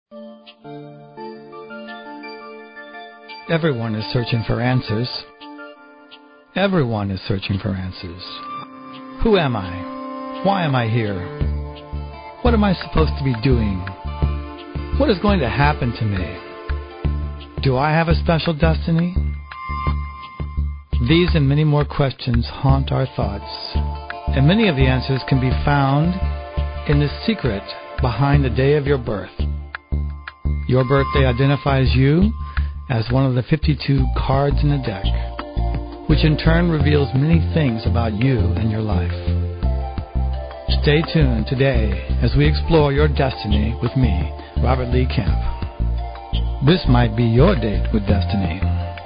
Everyone is searching for answers. Everyone is searching for answers. Who am I? Why am I here? What am I supposed to be doing? What is going to happen to me? Do I have a special destiny? These and many more questions haunt our thoughts, and many of the answers can be found in the secret behind the day of your birth. Your birthday identifies you as one of the 52 cards in the deck, which in turn reveals many things about you and your life. Stay tuned today as we explore your destiny with me, Robert Lee Camp. This might be your date with destiny.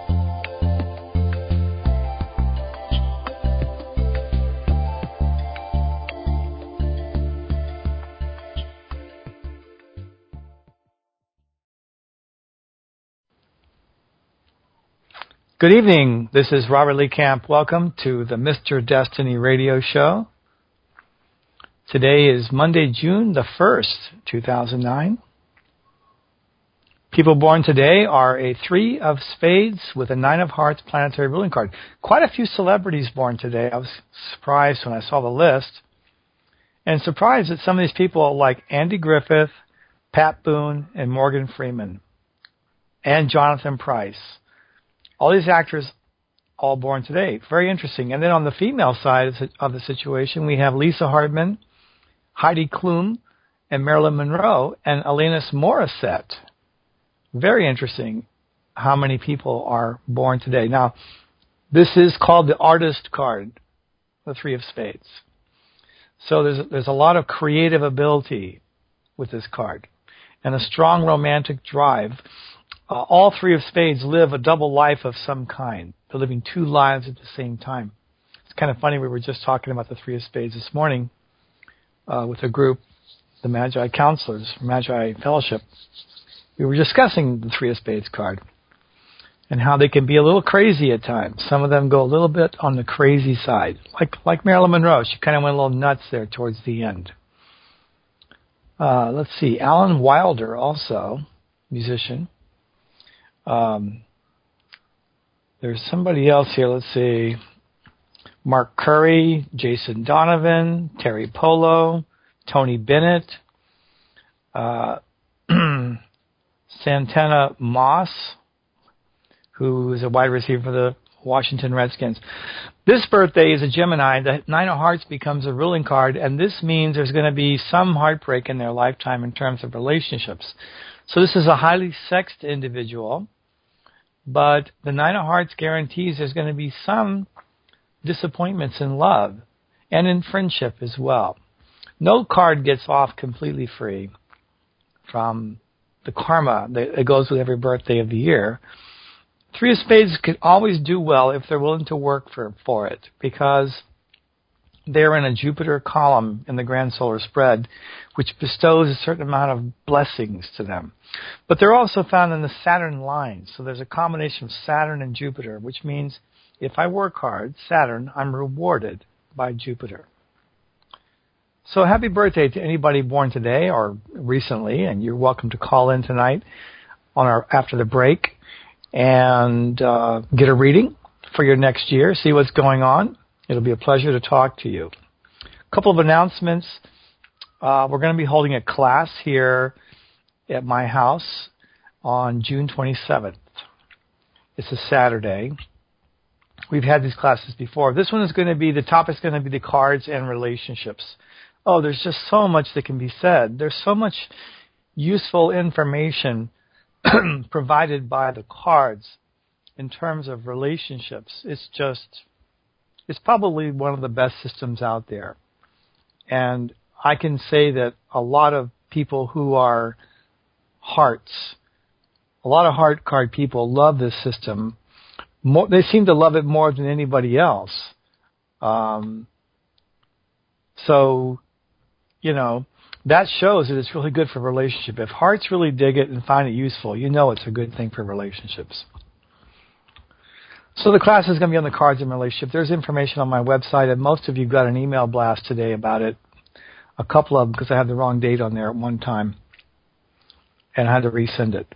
Good evening. This is Robert Lee Camp. Welcome to the Mr. Destiny radio show. Today is Monday, June the 1st, 2009. People born today are a 3 of spades with a 9 of hearts planetary ruling card. Quite a few celebrities born today. I was surprised when I saw the list. And surprised that some of these people like Andy Griffith, Pat Boone, and Morgan Freeman, and Jonathan Pryce. All these actors, all born today. Very interesting. And then on the female side of the situation, we have Lisa Hardman, Heidi Klum, and Marilyn Monroe, and Alanis Morissette. Very interesting how many people are born today. Now, this is called the artist card, the 3 of spades. So there's a lot of creative ability with this card and a strong romantic drive. All 3 of spades live a double life of some kind. They're living 2 lives at the same time. It's kind of funny. We were just talking about the 3 of spades this morning with a group, the Magi Counselors, Magi Fellowship. We were discussing the 3 of spades card and how they can be a little crazy at times. Some of them go a little bit on the crazy side, like Marilyn Monroe. She kind of went a little nuts there towards the end. Let's see. Alan Wilder, also musician. There's somebody else here. Let's see. Mark Curry, Jason Donovan, Terry Polo, Tony Bennett, Santana Moss, who is a wide receiver for the Washington Redskins. This birthday is a Gemini. The 9 of Hearts becomes a ruling card, and this means there's going to be some heartbreak in their lifetime in terms of relationships. So this is a highly sexed individual, but the 9 of Hearts guarantees there's going to be some disappointments in love and in friendship as well. No card gets off completely free from the karma that goes with every birthday of the year. 3 of spades can always do well if they're willing to work for it, because they're in a Jupiter column in the grand solar spread, which bestows a certain amount of blessings to them. But they're also found in the Saturn line. So there's a combination of Saturn and Jupiter, which means if I work hard, Saturn, I'm rewarded by Jupiter. So happy birthday to anybody born today or recently, and you're welcome to call in tonight after the break and get a reading for your next year, see what's going on. It'll be a pleasure to talk to you. A couple of announcements. We're going to be holding a class here at my house on June 27th. It's a Saturday. We've had these classes before. This one is going to be, the topic's going to be the cards and relationships. Oh, there's just so much that can be said. There's so much useful information provided by the cards in terms of relationships. It's probably one of the best systems out there. And I can say that a lot of people who are hearts, a lot of heart card people love this system. They seem to love it more than anybody else. So, that shows that it's really good for relationship. If hearts really dig it and find it useful, it's a good thing for relationships. So the class is going to be on the cards and relationship. There's information on my website, and most of you got an email blast today about it. A couple of them, because I had the wrong date on there at one time. and I had to resend it.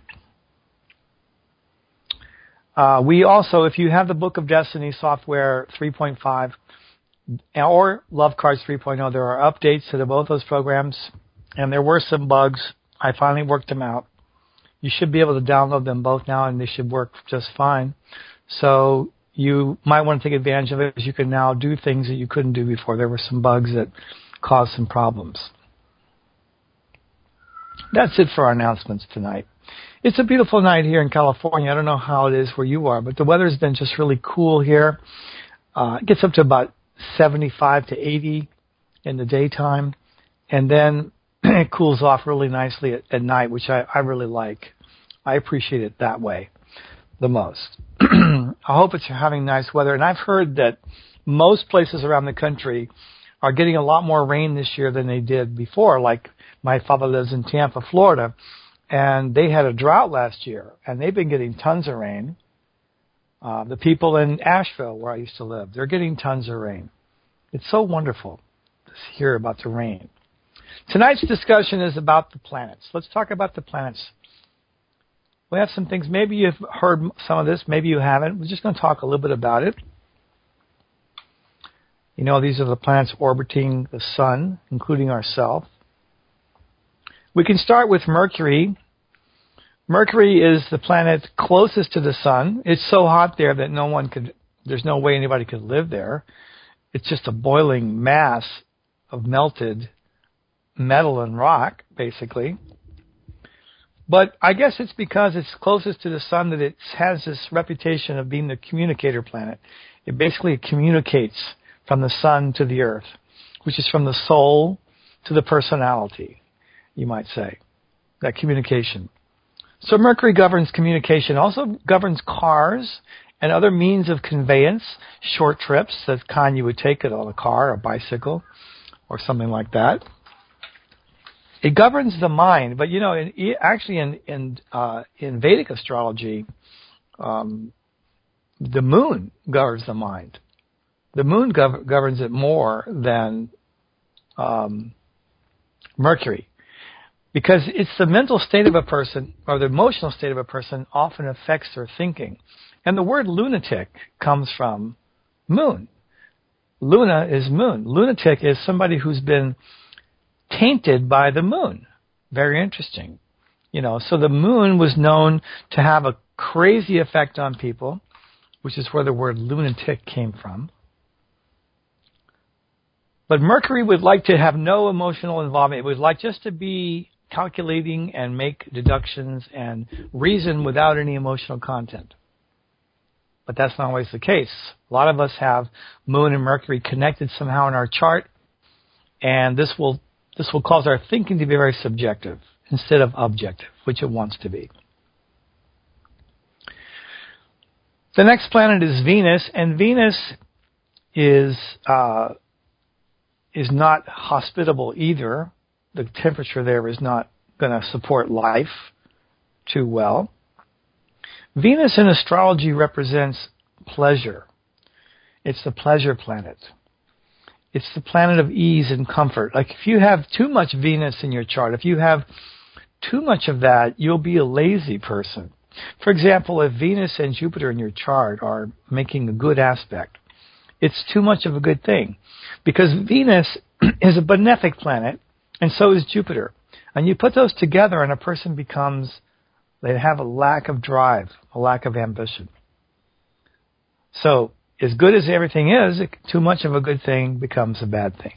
We also, if you have the Book of Destiny software 3.5 or Love Cards 3.0, there are updates to both those programs, and there were some bugs. I finally worked them out. You should be able to download them both now, and they should work just fine. So you might want to take advantage of it, because you can now do things that you couldn't do before. There were some bugs that caused some problems. That's it for our announcements tonight. It's a beautiful night here in California. I don't know how it is where you are, but the weather's been just really cool here. It gets up to about 75 to 80 in the daytime, and then it cools off really nicely at night, which I really like. I appreciate it that way the most. I hope you're having nice weather, and I've heard that most places around the country are getting a lot more rain this year than they did before. Like, my father lives in Tampa, Florida, and they had a drought last year, and they've been getting tons of rain. The people in Asheville, where I used to live, they're getting tons of rain. It's so wonderful to hear about the rain. Tonight's discussion is about the planets. Let's talk about the planets. We have some things. Maybe you've heard some of this. Maybe you haven't. We're just going to talk a little bit about it. You know, these are the planets orbiting the sun, including ourselves. We can start with Mercury. Mercury is the planet closest to the sun. It's so hot there that there's no way anybody could live there. It's just a boiling mass of melted metal and rock, basically. But I guess it's because it's closest to the sun that it has this reputation of being the communicator planet. It basically communicates from the sun to the earth, which is from the soul to the personality, you might say, that communication. So Mercury governs communication, also governs cars and other means of conveyance, short trips, the kind you would take it on a car, a bicycle, or something like that. It governs the mind, but you know, in Vedic astrology, the moon governs the mind. The moon governs it more than Mercury, because it's the mental state of a person, or the emotional state of a person, often affects their thinking. And the word lunatic comes from moon. Luna is moon. Lunatic is somebody who's been tainted by the moon. Very interesting. You know, so the moon was known to have a crazy effect on people, which is where the word lunatic came from. But Mercury would like to have no emotional involvement. It would like just to be calculating and make deductions and reason without any emotional content. But that's not always the case. A lot of us have Moon and Mercury connected somehow in our chart, and this will cause our thinking to be very subjective instead of objective, which it wants to be. The next planet is Venus, and Venus is not hospitable either. The temperature there is not going to support life too well. Venus in astrology represents pleasure. It's the pleasure planet. It's the planet of ease and comfort. Like, if you have too much Venus in your chart, if you have too much of that, you'll be a lazy person. For example, if Venus and Jupiter in your chart are making a good aspect, it's too much of a good thing, because Venus is a benefic planet, and so is Jupiter. And you put those together, and a person they have a lack of drive, a lack of ambition. So, as good as everything is, too much of a good thing becomes a bad thing.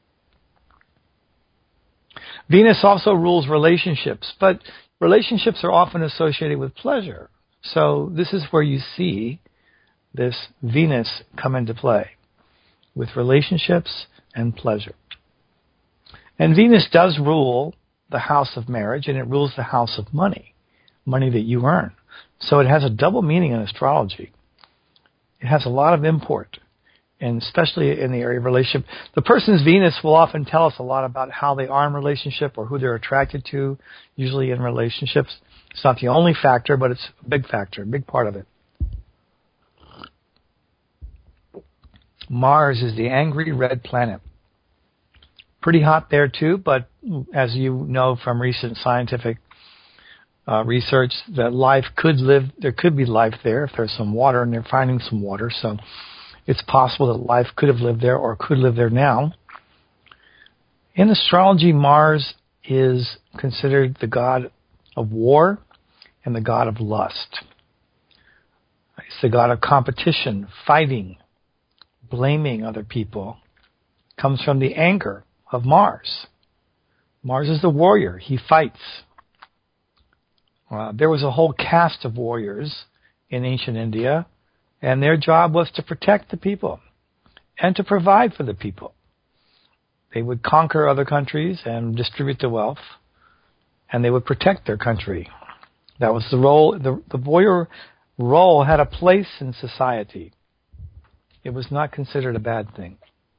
Venus also rules relationships, but relationships are often associated with pleasure. So this is where you see this Venus come into play, with relationships and pleasure. And Venus does rule the house of marriage, and it rules the house of money that you earn. So it has a double meaning in astrology. It has a lot of import, and especially in the area of relationship. The person's Venus will often tell us a lot about how they are in relationship or who they're attracted to, usually in relationships. It's not the only factor, but it's a big factor, a big part of it. Mars is the angry red planet. Pretty hot there too, but as you know from recent scientific research that there could be life there if there's some water, and they're finding some water. So it's possible that life could have lived there or could live there now. In astrology, Mars is considered the god of war and the god of lust. It's the god of competition, fighting, blaming other people. It comes from the anger of Mars. Mars is the warrior. He fights. There was a whole caste of warriors in ancient India, and their job was to protect the people and to provide for the people. They would conquer other countries and distribute the wealth, and they would protect their country. That was the role. The warrior role had a place in society. It was not considered a bad thing.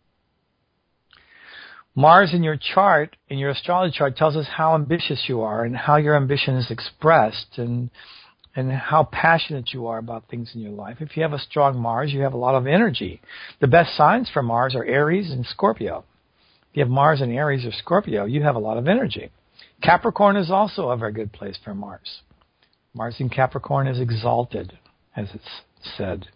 Mars in your chart, in your astrology chart, tells us how ambitious you are and how your ambition is expressed and how passionate you are about things in your life. If you have a strong Mars, you have a lot of energy. The best signs for Mars are Aries and Scorpio. If you have Mars in Aries or Scorpio, you have a lot of energy. Capricorn is also a very good place for Mars. Mars in Capricorn is exalted, as it's said.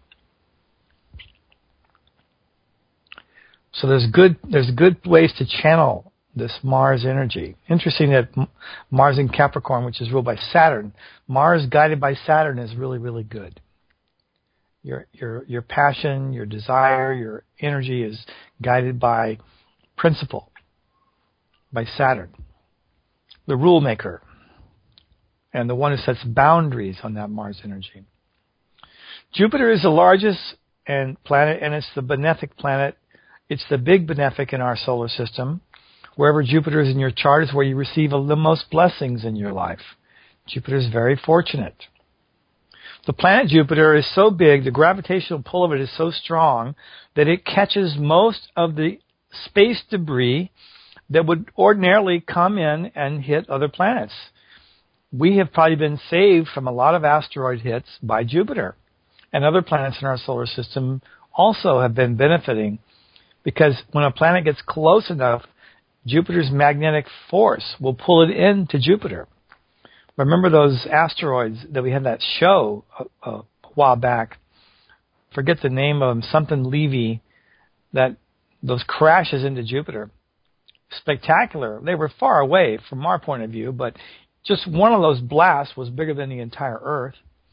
So there's good ways to channel this Mars energy. Interesting that Mars in Capricorn, which is ruled by Saturn, Mars guided by Saturn is really, really good. Your passion, your desire, your energy is guided by principle, by Saturn, the rule maker, and the one who sets boundaries on that Mars energy. Jupiter is the largest planet, and it's the benefic planet. It's the big benefic in our solar system. Wherever Jupiter is in your chart is where you receive the most blessings in your life. Jupiter is very fortunate. The planet Jupiter is so big, the gravitational pull of it is so strong that it catches most of the space debris that would ordinarily come in and hit other planets. We have probably been saved from a lot of asteroid hits by Jupiter. And other planets in our solar system also have been benefiting, because when a planet gets close enough, Jupiter's magnetic force will pull it into Jupiter. Remember those asteroids that we had that show a while back? Forget the name of them, something Levy, that those crashes into Jupiter. Spectacular. They were far away from our point of view, but just one of those blasts was bigger than the entire Earth.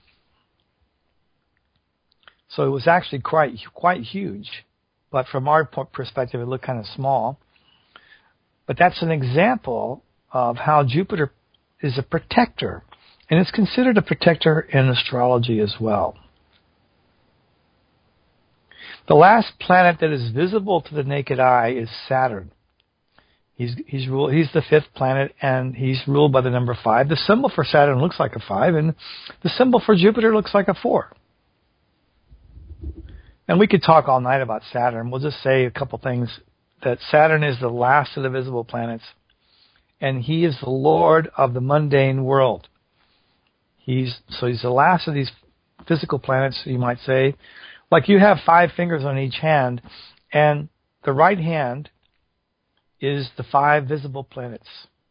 So it was actually quite huge. But from our perspective, it looked kind of small. But that's an example of how Jupiter is a protector. And it's considered a protector in astrology as well. The last planet that is visible to the naked eye is Saturn. He's the fifth planet, and he's ruled by the number 5. The symbol for Saturn looks like a 5, and the symbol for Jupiter looks like a 4. And we could talk all night about Saturn. We'll just say a couple things. That Saturn is the last of the visible planets, and he is the Lord of the mundane world. He's the last of these physical planets, you might say. Like you have 5 fingers on each hand, and the right hand is the 5 visible planets.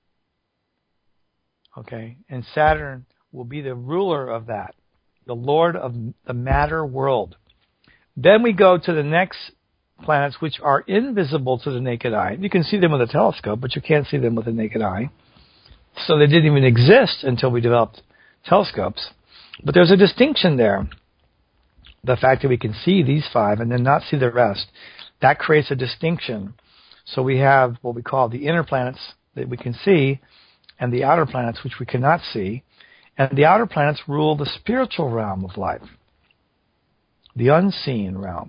Okay? And Saturn will be the ruler of that, the Lord of the matter world. Then we go to the next planets, which are invisible to the naked eye. You can see them with a telescope, but you can't see them with the naked eye. So they didn't even exist until we developed telescopes. But there's a distinction there. The fact that we can see these 5 and then not see the rest, that creates a distinction. So we have what we call the inner planets that we can see and the outer planets which we cannot see. And the outer planets rule the spiritual realm of life, the unseen realm.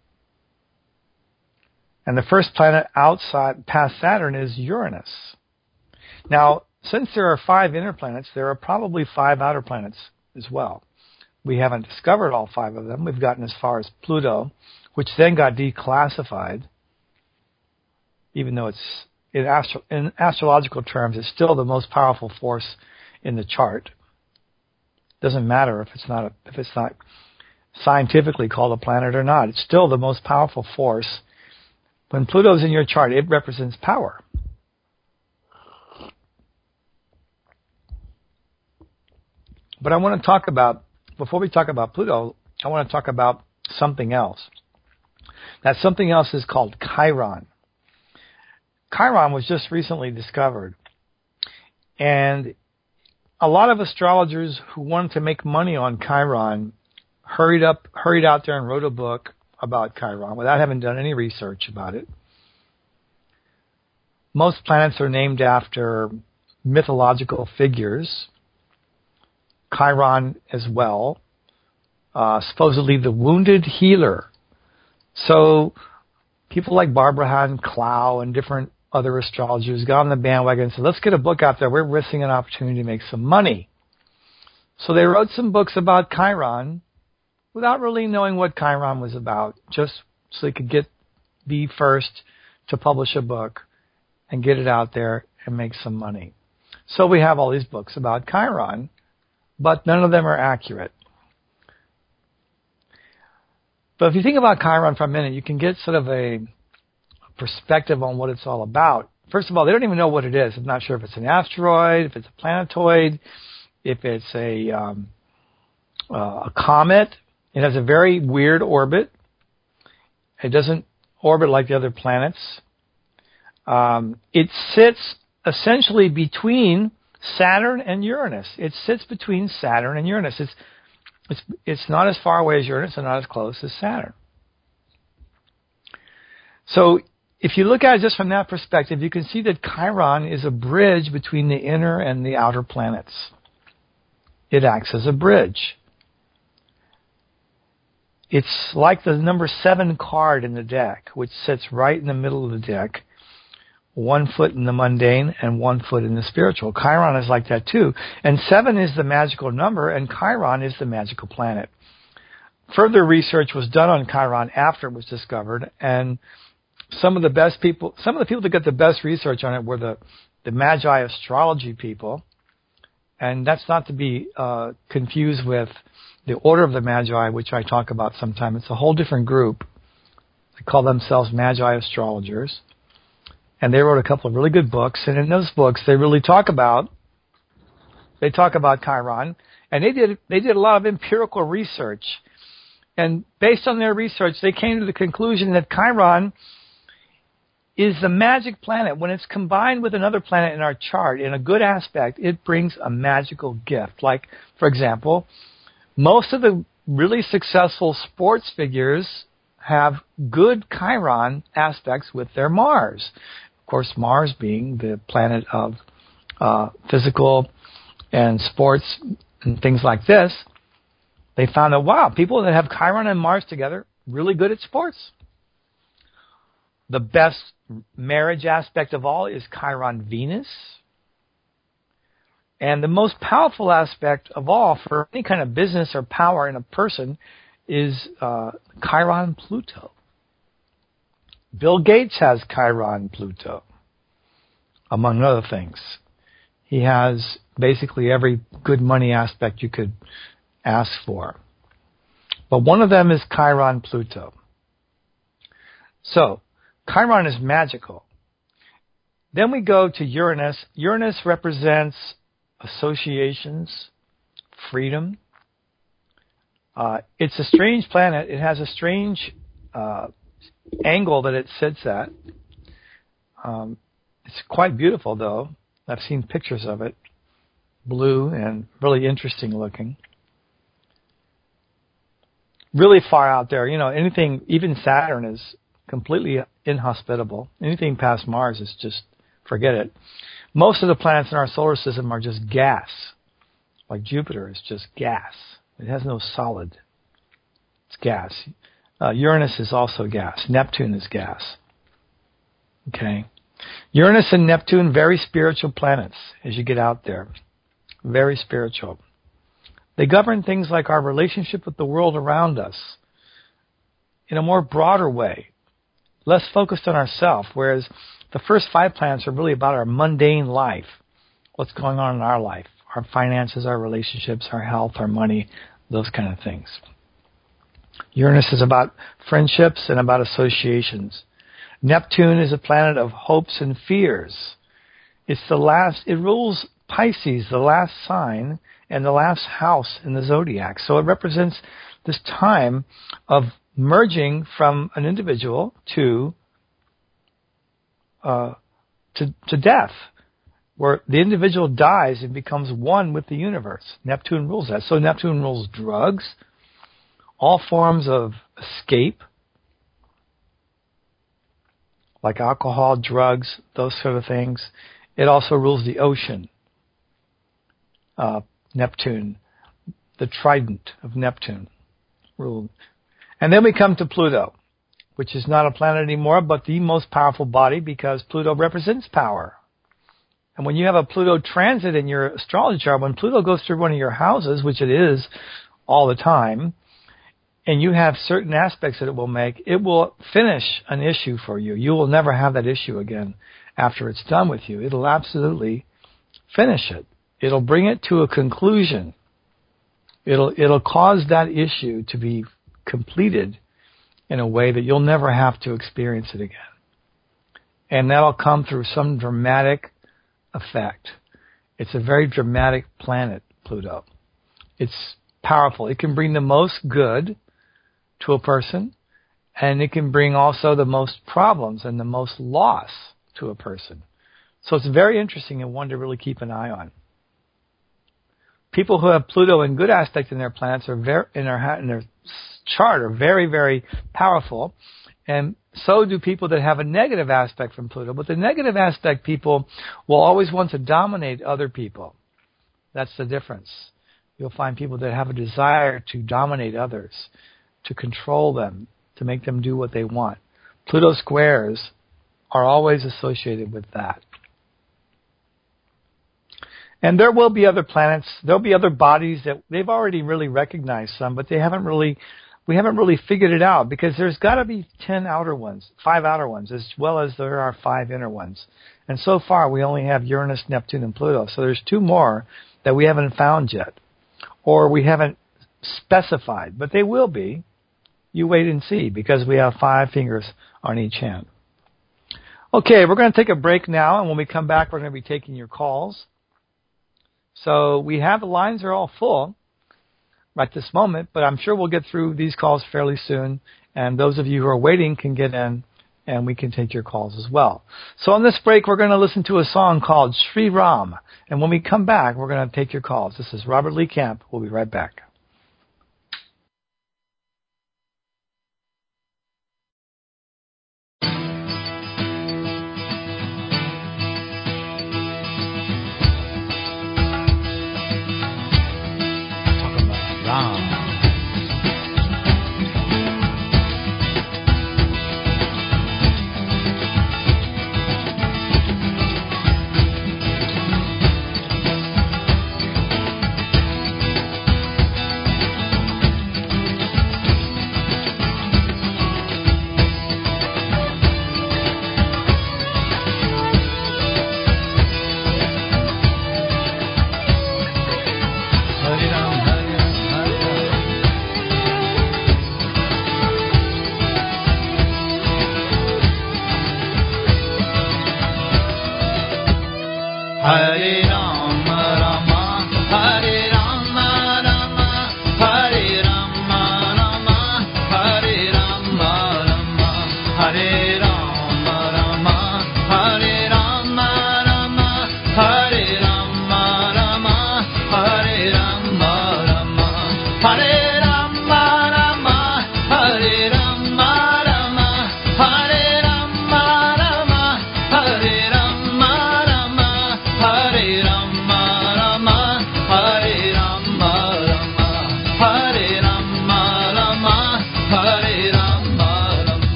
And the first planet outside, past Saturn, is Uranus. Now, since there are 5 inner planets, there are probably 5 outer planets as well. We haven't discovered all 5 of them. We've gotten as far as Pluto, which then got declassified, even though it's, in astrological terms, it's still the most powerful force in the chart. Doesn't matter if it's not scientifically called a planet or not. It's still the most powerful force. When Pluto's in your chart, it represents power. But I want to talk about, before we talk about Pluto, I want to talk about something else. That something else is called Chiron. Chiron was just recently discovered. And a lot of astrologers who wanted to make money on Chiron hurried out there and wrote a book about Chiron without having done any research about it. Most planets are named after mythological figures. Chiron as well. Supposedly the wounded healer. So people like Barbara Hahn Clow and different other astrologers got on the bandwagon and said, let's get a book out there. We're risking an opportunity to make some money. So they wrote some books about Chiron without really knowing what Chiron was about, just so they could be first to publish a book and get it out there and make some money. So we have all these books about Chiron, but none of them are accurate. But if you think about Chiron for a minute, you can get sort of a perspective on what it's all about. First of all, they don't even know what it is. I'm not sure if it's an asteroid, if it's a planetoid, if it's a comet. It has a very weird orbit. It doesn't orbit like the other planets. It sits essentially between Saturn and Uranus. It sits between Saturn and Uranus. It's not as far away as Uranus and not as close as Saturn. So if you look at it just from that perspective, you can see that Chiron is a bridge between the inner and the outer planets. It acts as a bridge. It's like the number 7 card in the deck, which sits right in the middle of the deck, 1 foot in the mundane and 1 foot in the spiritual. Chiron is like that too. And 7 is the magical number, and Chiron is the magical planet. Further research was done on Chiron after it was discovered, and some of the people that got the best research on it were the Magi astrology people, and that's not to be confused with the Order of the Magi, which I talk about sometime. It's a whole different group. They call themselves Magi astrologers, and they wrote a couple of really good books, and in those books they really talk about Chiron, and they did a lot of empirical research, and based on their research they came to the conclusion that Chiron is the magic planet. When it's combined with another planet in our chart in a good aspect, it brings a magical gift. Like, for example, most of the really successful sports figures have good Chiron aspects with their Mars. Of course, Mars being the planet of physical and sports and things like this, they found that, wow, people that have Chiron and Mars together, really good at sports. The best marriage aspect of all is Chiron-Venus. And the most powerful aspect of all for any kind of business or power in a person is Chiron-Pluto. Bill Gates has Chiron-Pluto, among other things. He has basically every good money aspect you could ask for. But one of them is Chiron-Pluto. So, Chiron is magical. Then we go to Uranus. Uranus represents associations, freedom. It's a strange planet. It has a strange angle that it sits at. It's quite beautiful, though. I've seen pictures of it. Blue and really interesting looking. Really far out there. You know, anything, even Saturn is completely inhospitable. Anything past Mars is just, forget it. Most of the planets in our solar system are just gas. Like Jupiter is just gas. It has no solid. It's gas. Uranus is also gas. Neptune is gas. Okay. Uranus and Neptune, very spiritual planets as you get out there. Very spiritual. They govern things like our relationship with the world around us in a more broader way. Less focused on ourselves, whereas the first 5 planets are really about our mundane life, what's going on in our life, our finances, our relationships, our health, our money, those kind of things. Uranus is about friendships and about associations. Neptune is a planet of hopes and fears. It rules Pisces, the last sign and the last house in the zodiac. So it represents this time of merging from an individual to death, where the individual dies and becomes one with the universe. Neptune rules that. So Neptune rules drugs, all forms of escape, like alcohol, drugs, those sort of things. It also rules the ocean. Neptune, the trident of Neptune ruled. And then we come to Pluto, which is not a planet anymore, but the most powerful body, because Pluto represents power. And when you have a Pluto transit in your astrology chart, when Pluto goes through one of your houses, which it is all the time, and you have certain aspects that it will make, it will finish an issue for you. You will never have that issue again after it's done with you. It'll absolutely finish it. It'll bring it to a conclusion. It'll cause that issue to be completed in a way that you'll never have to experience it again. And that'll come through some dramatic effect. It's a very dramatic planet, Pluto. It's powerful. It can bring the most good to a person, and it can bring also the most problems and the most loss to a person. So it's very interesting and one to really keep an eye on. People who have Pluto in good aspect in their planets in their chart are very, very powerful, and so do people that have a negative aspect from Pluto. But the negative aspect people will always want to dominate other people. That's the difference. You'll find people that have a desire to dominate others, to control them, to make them do what they want. Pluto squares are always associated with that. And there will be other planets, there'll be other bodies that they've already really recognized some, but we haven't really figured it out, because there's got to be 5 outer ones, as well as there are 5 inner ones. And so far we only have Uranus, Neptune, and Pluto. So there's 2 more that we haven't found yet, or we haven't specified, but they will be. You wait and see, because we have 5 fingers on each hand. Okay, we're going to take a break now, and when we come back, we're going to be taking your calls. So the lines are all full right this moment, but I'm sure we'll get through these calls fairly soon, and those of you who are waiting can get in, and we can take your calls as well. So on this break, we're going to listen to a song called Sri Ram, and when we come back, we're going to take your calls. This is Robert Lee Camp. We'll be right back.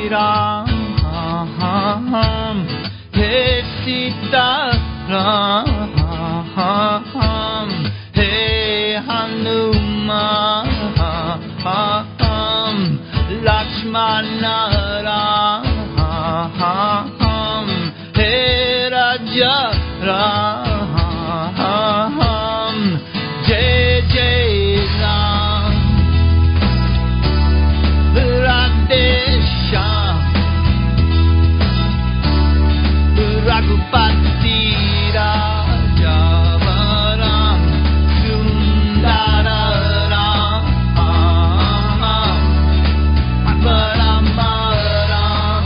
Ram, Hey Sita Ram, Hey Hanuman, Lakshmana Ram, Hey Raja Ram, Jai Jai Ram, Radhe Shyam, Raghupati Raja Ram, Sundara Ram, Parama Ram,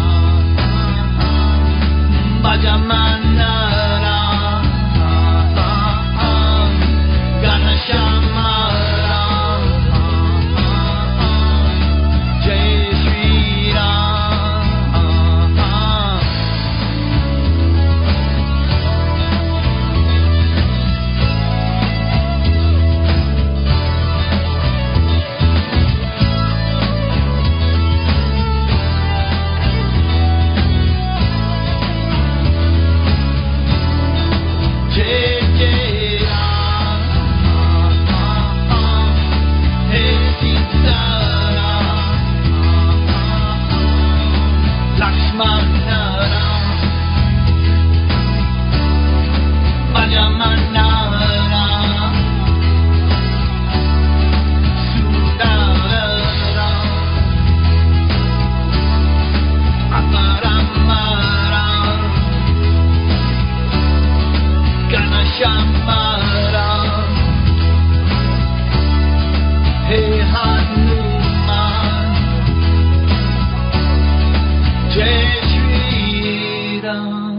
Bhajamana Ram, Ganashama Ram, Jai Shri Ram. Jai Jai Ram, Hey Sita Ram, Lakshmana Ram, Bhajamana Ram, Sundara Ram, Aparama Ram, Ganashama Ram, Hey Hanuman, Jai Shri Ram.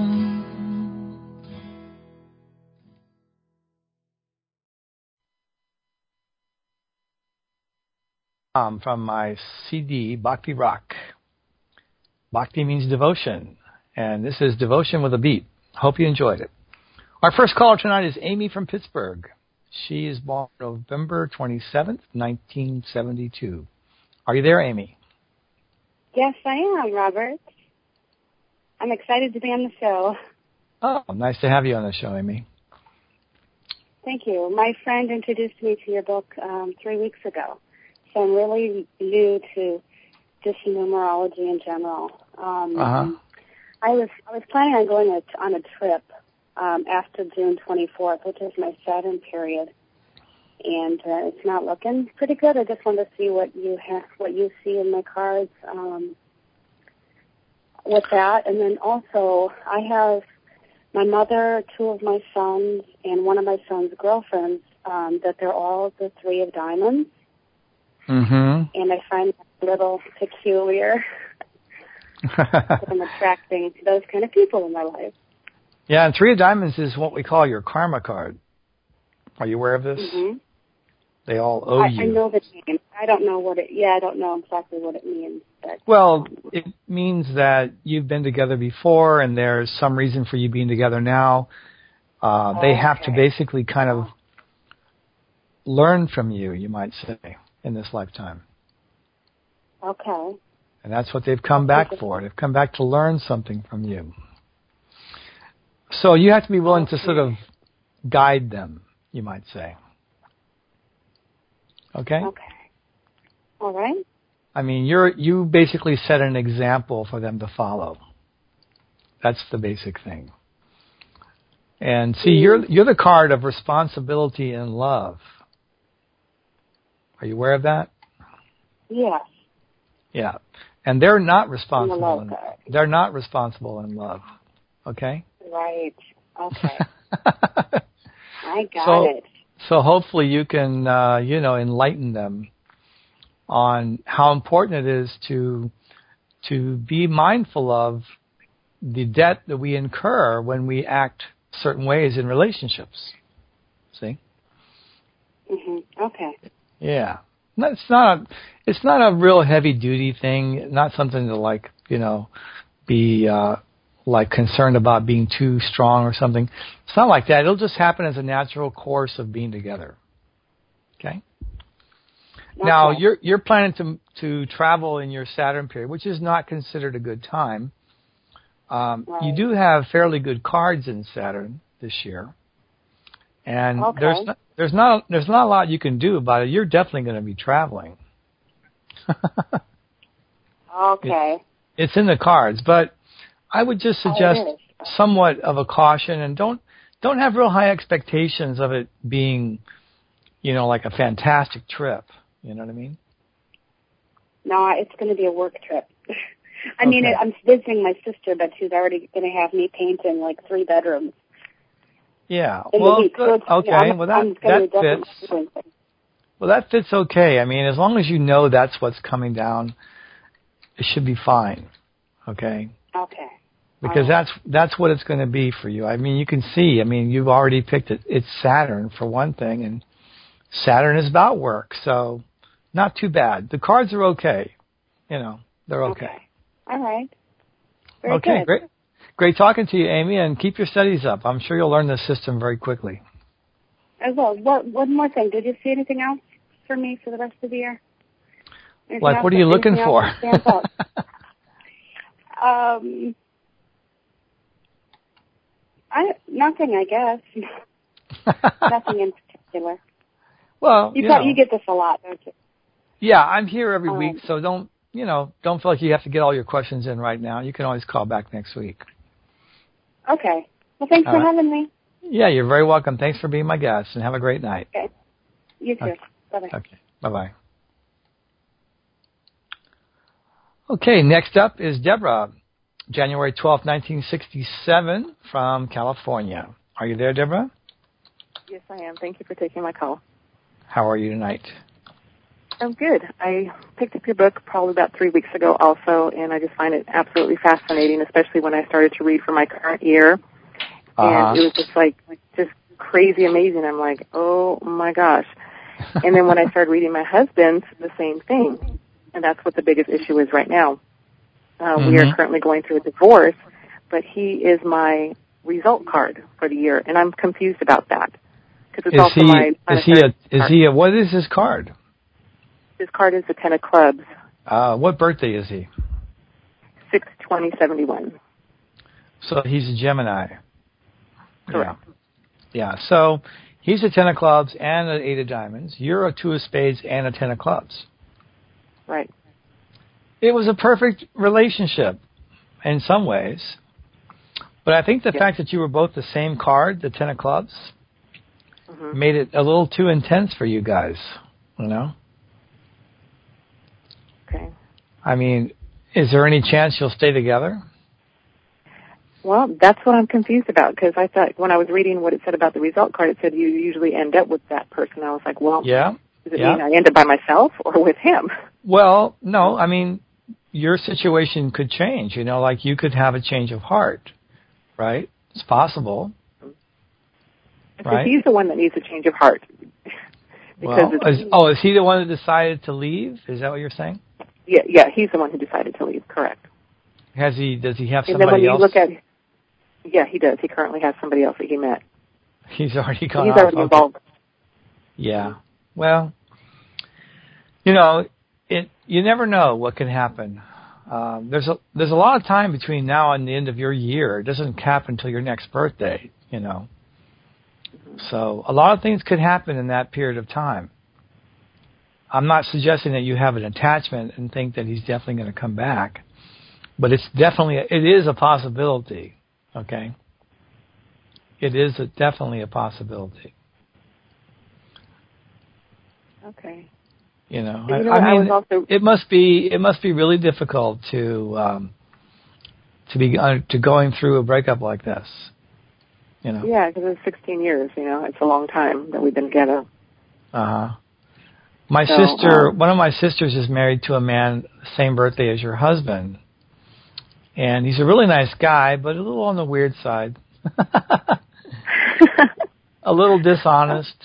From my CD, Bhakti Rock. Bhakti means devotion, and this is Devotion with a Beat. Hope you enjoyed it. Our first caller tonight is Amy from Pittsburgh. She is born November 27th, 1972. Are you there, Amy? Yes, I am, Robert. I'm excited to be on the show. Oh, nice to have you on the show, Amy. Thank you. My friend introduced me to your book 3 weeks ago, so I'm really new to just numerology in general. I was planning on going on a trip after June 24th, which is my Saturn period, and it's not looking pretty good. I just wanted to see what you see in my cards with that, and then also I have my mother, 2 of my sons, and one of my son's girlfriends. That they're all the 3 of diamonds, and I find that a little peculiar. I'm attracting those kind of people in my life. Yeah, and 3 of diamonds is what we call your karma card. Are you aware of this? Mm-hmm. They all owe you. I know the name. I don't know what it. Yeah, I don't know exactly what it means. But, well, it means that you've been together before, and there's some reason for you being together now. They have to basically kind of learn from you, you might say, in this lifetime. Okay. And that's what they've come back for. They've come back to learn something from you. So you have to be willing to sort of guide them, you might say. Okay? Okay. All right. I mean, you basically set an example for them to follow. That's the basic thing. And see, you're the card of responsibility and love. Are you aware of that? Yes. Yeah. And they're not responsible. They're not responsible in love. Okay? Right. Okay. I got it. So hopefully you can, enlighten them on how important it is to be mindful of the debt that we incur when we act certain ways in relationships. See? Okay. Yeah. It's not a real heavy duty thing. Not something to be concerned about being too strong or something. It's not like that. It'll just happen as a natural course of being together. Okay? Now you're planning to travel in your Saturn period, which is not considered a good time. Right. You do have fairly good cards in Saturn this year, and there's not a lot you can do about it. You're definitely going to be traveling. Okay. It's in the cards, but I would just suggest somewhat of a caution, and don't have real high expectations of it being, like a fantastic trip. You know what I mean? No, it's going to be a work trip. I mean, I'm visiting my sister, but she's already going to have me painting like 3 bedrooms. Yeah. Well, good. Okay. Well, that fits. Well, that fits okay. I mean, as long as you know that's what's coming down, it should be fine. Okay. Okay. Because that's what it's going to be for you. I mean, you can see. I mean, you've already picked it. It's Saturn for one thing, and Saturn is about work, so not too bad. The cards are okay. They're okay. All right. Very good. Great. Great talking to you, Amy, and keep your studies up. I'm sure you'll learn the system very quickly. As well. One more thing. Did you see anything else for me for the rest of the year? Like, what are you looking for? Nothing, I guess. Nothing in particular. Well, you get this a lot, don't you? Yeah, I'm here every week, so don't feel like you have to get all your questions in right now. You can always call back next week. Okay. Well, thanks for having me. Yeah, you're very welcome. Thanks for being my guest, and have a great night. Okay. You too. Okay. Bye-bye. Okay. Bye-bye. Okay, next up is Deborah, January 12th, 1967, from California. Are you there, Deborah? Yes, I am. Thank you for taking my call. How are you tonight? I'm good. I picked up your book probably about 3 weeks ago also, and I just find it absolutely fascinating, especially when I started to read for my current year. And it was just crazy amazing. I'm like, oh, my gosh. And then when I started reading my husband's, the same thing. And that's what the biggest issue is right now. We are currently going through a divorce, but he is my result card for the year, and I'm confused about that. Because it's also what is his card? His card is the 10 of clubs. What birthday is he? 6/20/71. So he's a Gemini. Correct. Yeah. So he's a 10 of clubs and an 8 of diamonds. You're a 2 of spades and a 10 of clubs. Right. It was a perfect relationship in some ways. But I think the fact that you were both the same card, the 10 of clubs, made it a little too intense for you guys, Okay. I mean, is there any chance you'll stay together? Well, that's what I'm confused about, because I thought when I was reading what it said about the result card, it said you usually end up with that person. I was like, well, does it mean I end up by myself or with him? Well, no, I mean, your situation could change, like you could have a change of heart, right? It's possible. Right? He's the one that needs a change of heart. Is he the one that decided to leave? Is that what you're saying? Yeah, he's the one who decided to leave, correct. Does he have somebody else? And then when you look at yeah, he does. He currently has somebody else that he met. He's already gone He's already involved. Yeah. Well, you never know what can happen. There's a lot of time between now and the end of your year. It doesn't happen until your next birthday, So a lot of things could happen in that period of time. I'm not suggesting that you have an attachment and think that he's definitely going to come back, but it is a possibility. Okay. It is definitely a possibility. Okay. It must be really difficult to going through a breakup like this. Yeah, because it's 16 years. It's a long time that we've been together. My sister, one of my sisters, is married to a man the same birthday as your husband, and he's a really nice guy, but a little on the weird side. A little dishonest,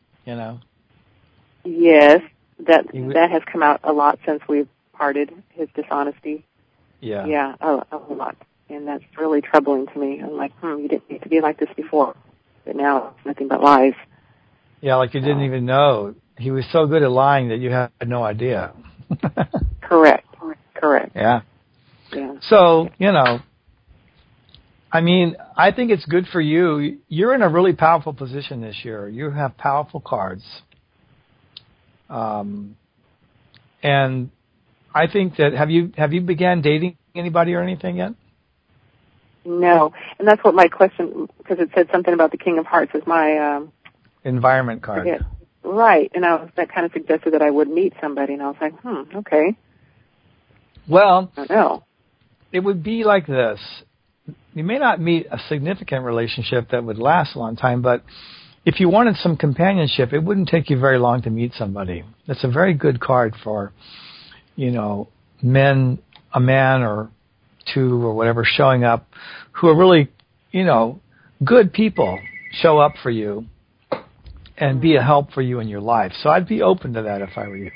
Yes, that has come out a lot since we've parted. His dishonesty. Yeah, a lot, and that's really troubling to me. I'm like, you didn't need to be like this before, but now it's nothing but lies. Yeah, like you didn't even know he was so good at lying that you had no idea. Correct. Yeah. Yeah. So, I mean, I think it's good for you. You're in a really powerful position this year. You have powerful cards. And I think that have you began dating anybody or anything yet? No, and that's what my question, because it said something about the King of Hearts is my environment card. Right, and that kind of suggested that I would meet somebody, and I was like, okay. Well, I don't know. It would be like this. You may not meet a significant relationship that would last a long time, but if you wanted some companionship, it wouldn't take you very long to meet somebody. That's a very good card for, men, a man or two or whatever showing up who are really, good people show up for you and be a help for you in your life. So I'd be open to that if I were you.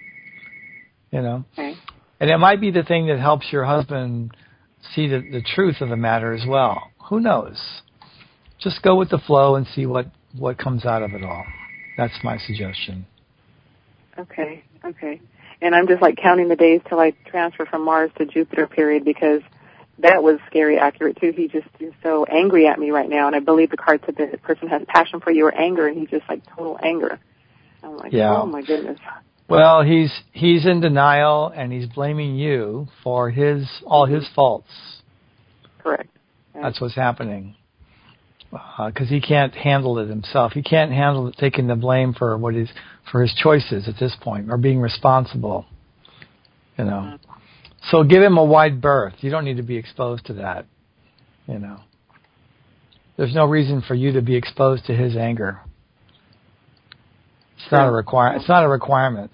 Okay. And it might be the thing that helps your husband see the truth of the matter as well. Who knows? Just go with the flow and see what comes out of it all. That's my suggestion. Okay. And I'm just counting the days till I transfer from Mars to Jupiter period, because that was scary accurate too. He just is so angry at me right now, and I believe the card said that the person has passion for you or anger, and he's just total anger. I'm like, Oh my goodness. Well, he's in denial, and he's blaming you for all his faults. Correct. That's what's happening. Because he can't handle it himself. He can't handle taking the blame for his choices at this point, or being responsible. So give him a wide berth. You don't need to be exposed to that. There's no reason for you to be exposed to his anger. It's not a requirement. It's not a requirement.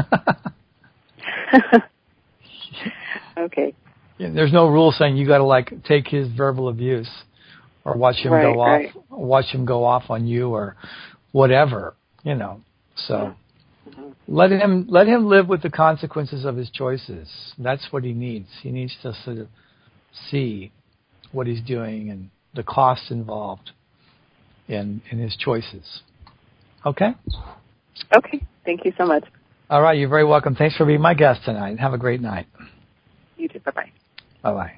Okay. There's no rule saying you got to take his verbal abuse or watch him watch him go off on you or whatever. So let him live with the consequences of his choices. That's what he needs. He needs to sort of see what he's doing and the costs involved in his choices. Okay? Okay. Thank you so much. All right. You're very welcome. Thanks for being my guest tonight. Have a great night. You too. Bye-bye. Bye-bye.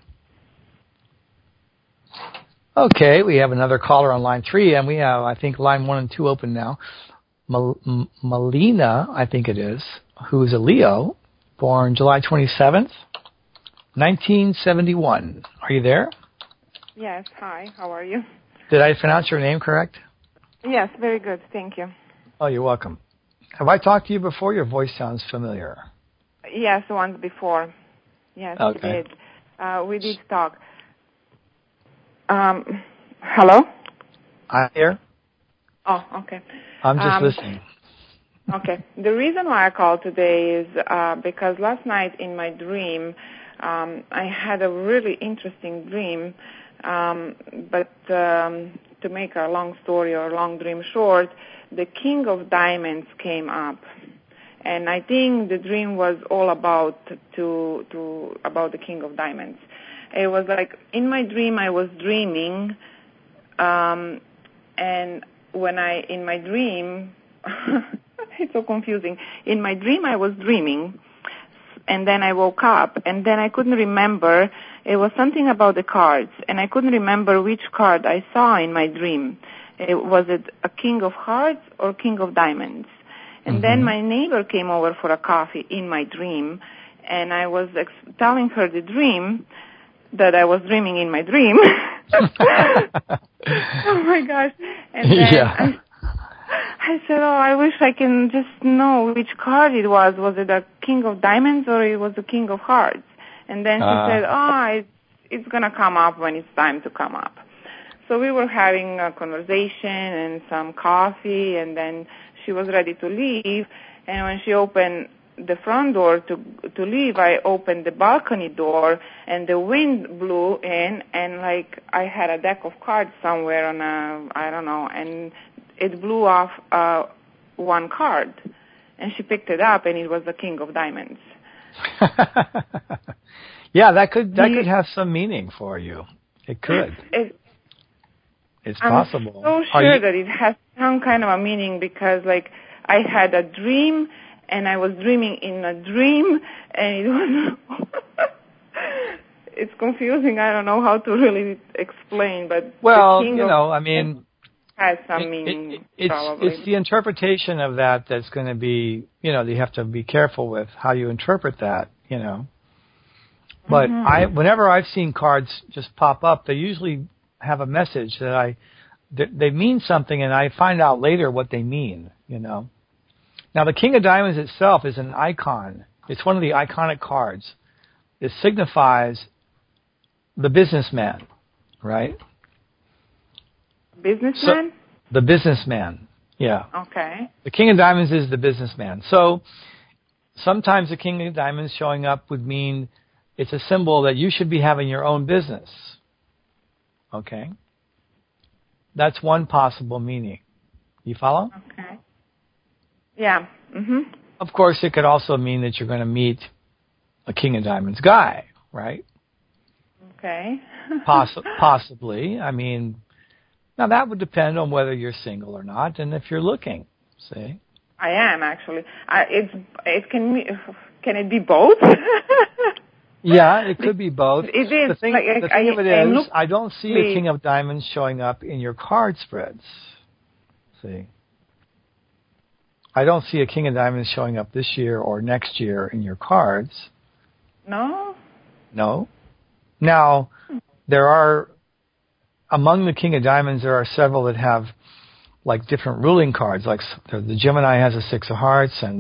Okay. We have another caller on line 3, and we have, I think, line 1 and 2 open now. Melina, I think it is, who is a Leo, born July 27th, 1971. Are you there? Yes. Hi. How are you? Did I pronounce your name correct? Yes. Very good. Thank you. Oh, you're welcome. Have I talked to you before? Your voice sounds familiar. Yes, once before. Yes, okay. We did talk. Hello? I'm here. Oh, okay. I'm just listening. Okay. The reason why I called today is because last night in my dream, I had a really interesting dream, but to make a long story or long dream short, the King of Diamonds came up, and I think the dream was all about about the King of Diamonds. It was in my dream I was dreaming, and in my dream, it's so confusing. In my dream I was dreaming, and then I woke up, and then I couldn't remember. It was something about the cards, and I couldn't remember which card I saw in my dream. Was it a King of Hearts or King of Diamonds? And then my neighbor came over for a coffee in my dream, and I was telling her the dream that I was dreaming in my dream. Oh, my gosh. And then I said, I wish I can just know which card it was. Was it a King of Diamonds or it was a King of Hearts? And then she said, it's going to come up when it's time to come up. So we were having a conversation and some coffee, and then she was ready to leave. And when she opened the front door to leave, I opened the balcony door, and the wind blew in, and I had a deck of cards somewhere on I don't know, and it blew off one card. And she picked it up, and it was the King of Diamonds. Yeah, that could have some meaning for you. It could. It's possible. I'm so sure that it has some kind of a meaning because, I had a dream, and I was dreaming in a dream, and it was it's confusing. I don't know how to really explain, but has some meaning. It's the interpretation of that that's going to be, you have to be careful with how you interpret that, But whenever I've seen cards just pop up, they usually have a message that they mean something, and I find out later what they mean, Now, the King of Diamonds itself is an icon. It's one of the iconic cards. It signifies the businessman, right? Businessman? The businessman, yeah. Okay. The King of Diamonds is the businessman. So sometimes the King of Diamonds showing up would mean it's a symbol that you should be having your own business. Okay? That's one possible meaning. You follow? Okay. Yeah. Mm-hmm. Of course, it could also mean that you're going to meet a King of Diamonds guy, right? Okay. Possibly. I mean, now that would depend on whether you're single or not, and if you're looking. See? I am actually. Can it be both? Yeah, it could be both. It is. The thing of it is, I don't see a King of Diamonds showing up in your card spreads. See? I don't see a King of Diamonds showing up this year or next year in your cards. No? No. Now, there are, among the King of Diamonds, there are several that have, like, different ruling cards. Like, the Gemini has a 6 of hearts, and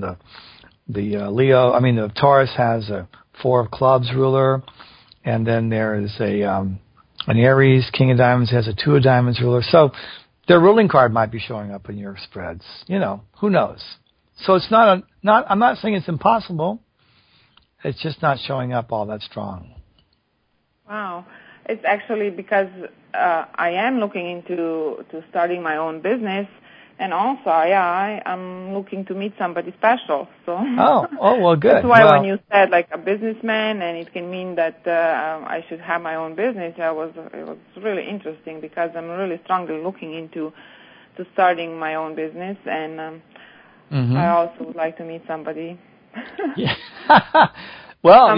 the Taurus has a 4 of clubs ruler, and then there is an Aries King of Diamonds has a 2 of diamonds ruler. So their ruling card might be showing up in your spreads. Who knows? So it's I'm not saying it's impossible. It's just not showing up all that strong. Wow. It's actually because I am looking into starting my own business, and also, I'm looking to meet somebody special. So well, good. That's why when you said like a businessman, and it can mean that I should have my own business, it was really interesting because I'm really strongly looking into starting my own business, and I also would like to meet somebody. Yeah. Well,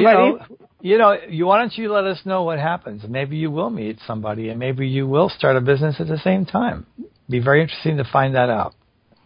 why don't you let us know what happens? Maybe you will meet somebody, and maybe you will start a business at the same time. Be very interesting to find that out.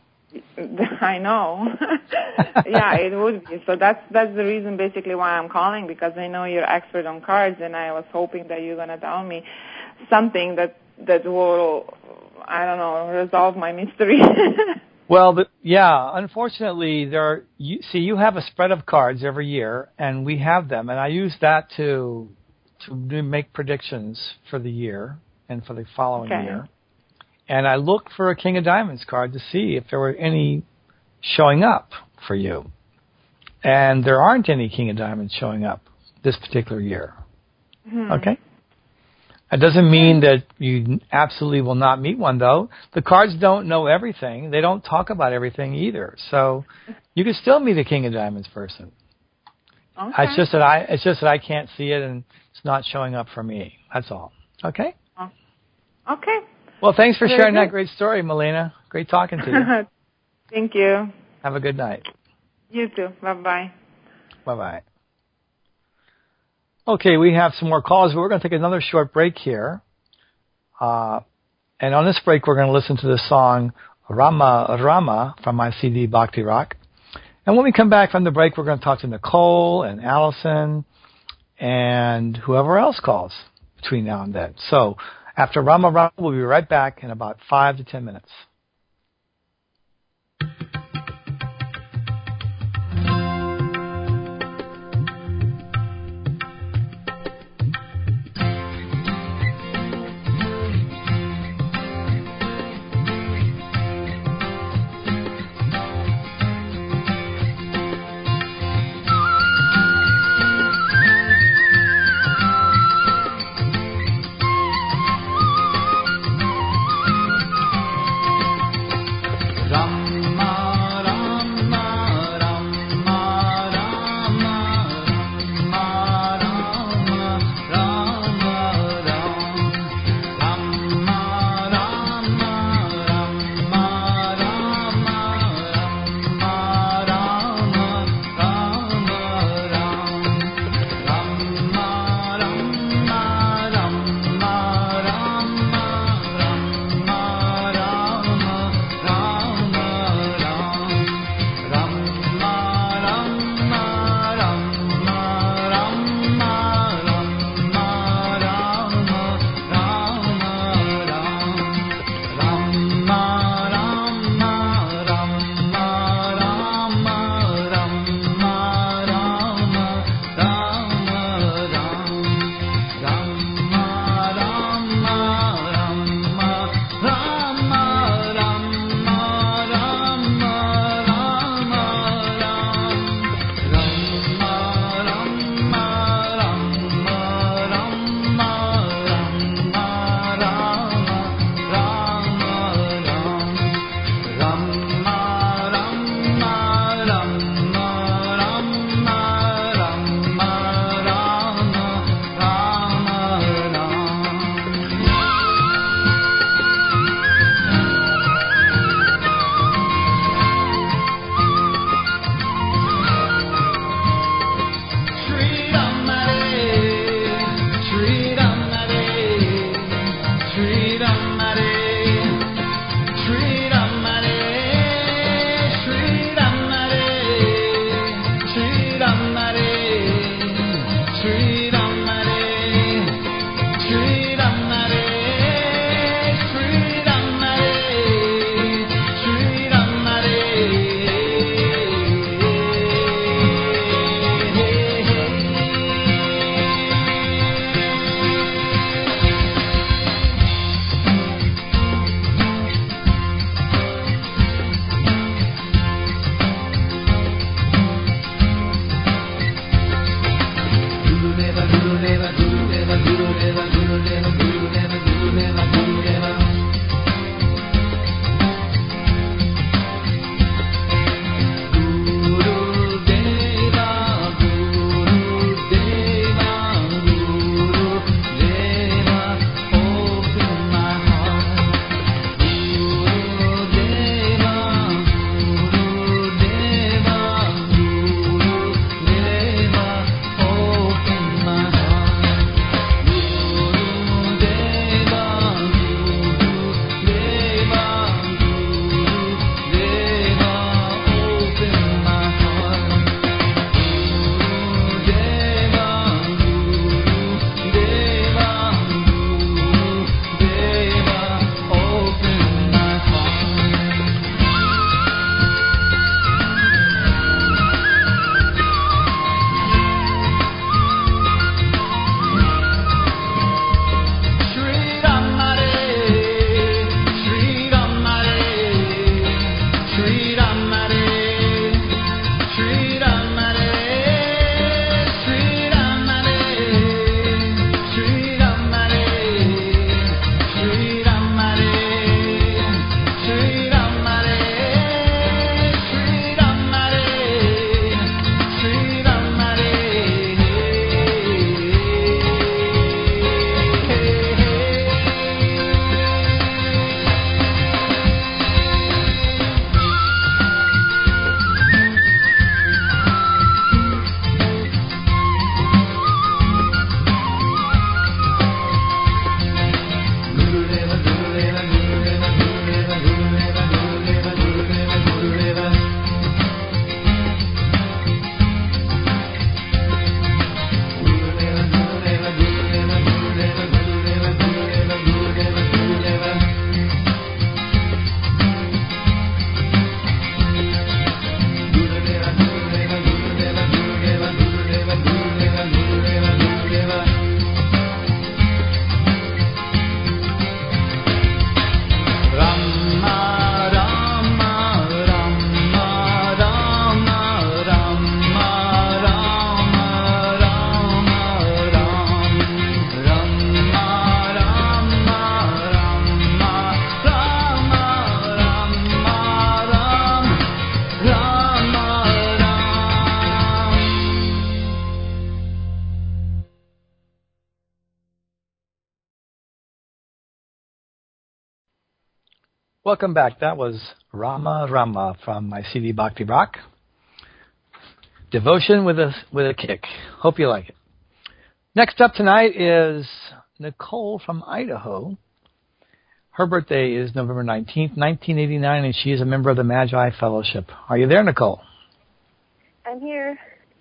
I know. Yeah, it would be. So that's the reason basically why I'm calling, because I know you're expert on cards, and I was hoping that you're going to tell me something that will, I don't know, resolve my mystery. Well, unfortunately, you have a spread of cards every year, and we have them, and I use that to make predictions for the year and for the following year. And I look for a King of Diamonds card to see if there were any showing up for you. And there aren't any King of Diamonds showing up this particular year. Okay? That doesn't mean that you absolutely will not meet one, though. The cards don't know everything. They don't talk about everything either. So you can still meet a King of Diamonds person. Okay. It's just that I can't see it, and it's not showing up for me. That's all. Okay? Okay. Well, thanks for sharing that great story, Melina. Great talking to you. Thank you. Have a good night. You too. Bye-bye. Bye-bye. Okay, we have some more calls, but we're going to take another short break here. And on this break, we're going to listen to the song Rama Rama from my CD Bhakti Rock. And when we come back from the break, we're going to talk to Nicole and Allison and whoever else calls between now and then. So after Rama Rama, we'll be right back in about 5 to 10 minutes. Welcome back. That was Rama Rama from my CD Bhakti Rock. Devotion with a kick. Hope you like it. Next up tonight is Nicole from Idaho. Her birthday is November 19th, 1989, and she is a member of the Magi Fellowship. Are you there, Nicole? I'm here.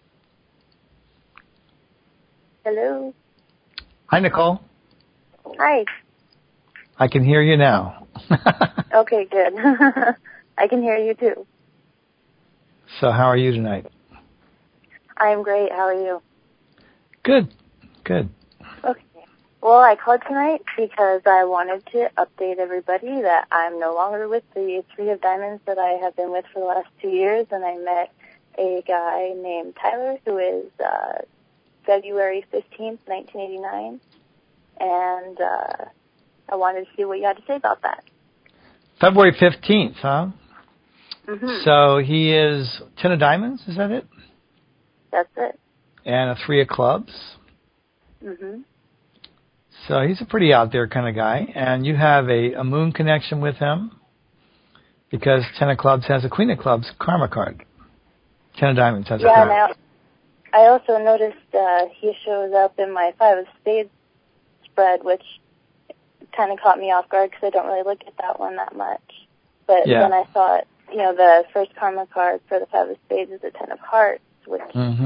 Hello. Hi, Nicole. Hi. I can hear you now. Okay, good. I can hear you too. So how are you tonight? I'm great. How are you? Good. Good. Okay. Well, I called tonight because I wanted to update everybody that I'm no longer with the Three of Diamonds that I have been with for the last 2 years, and I met a guy named Tyler who is February 15th, 1989, and I wanted to see what you had to say about that. February 15th, huh? Mm-hmm. So he is 10 of diamonds, is that it? That's it. And a 3 of clubs. Mm-hmm. So he's a pretty out there kind of guy. And you have a moon connection with him because 10 of clubs has a Queen of clubs karma card. 10 of diamonds has a karma. Yeah, I also noticed he shows up in my 5 of spades spread, which kind of caught me off guard because I don't really look at that one that much. But then I saw it, the first karma card for the 5 of spades is a 10 of hearts, which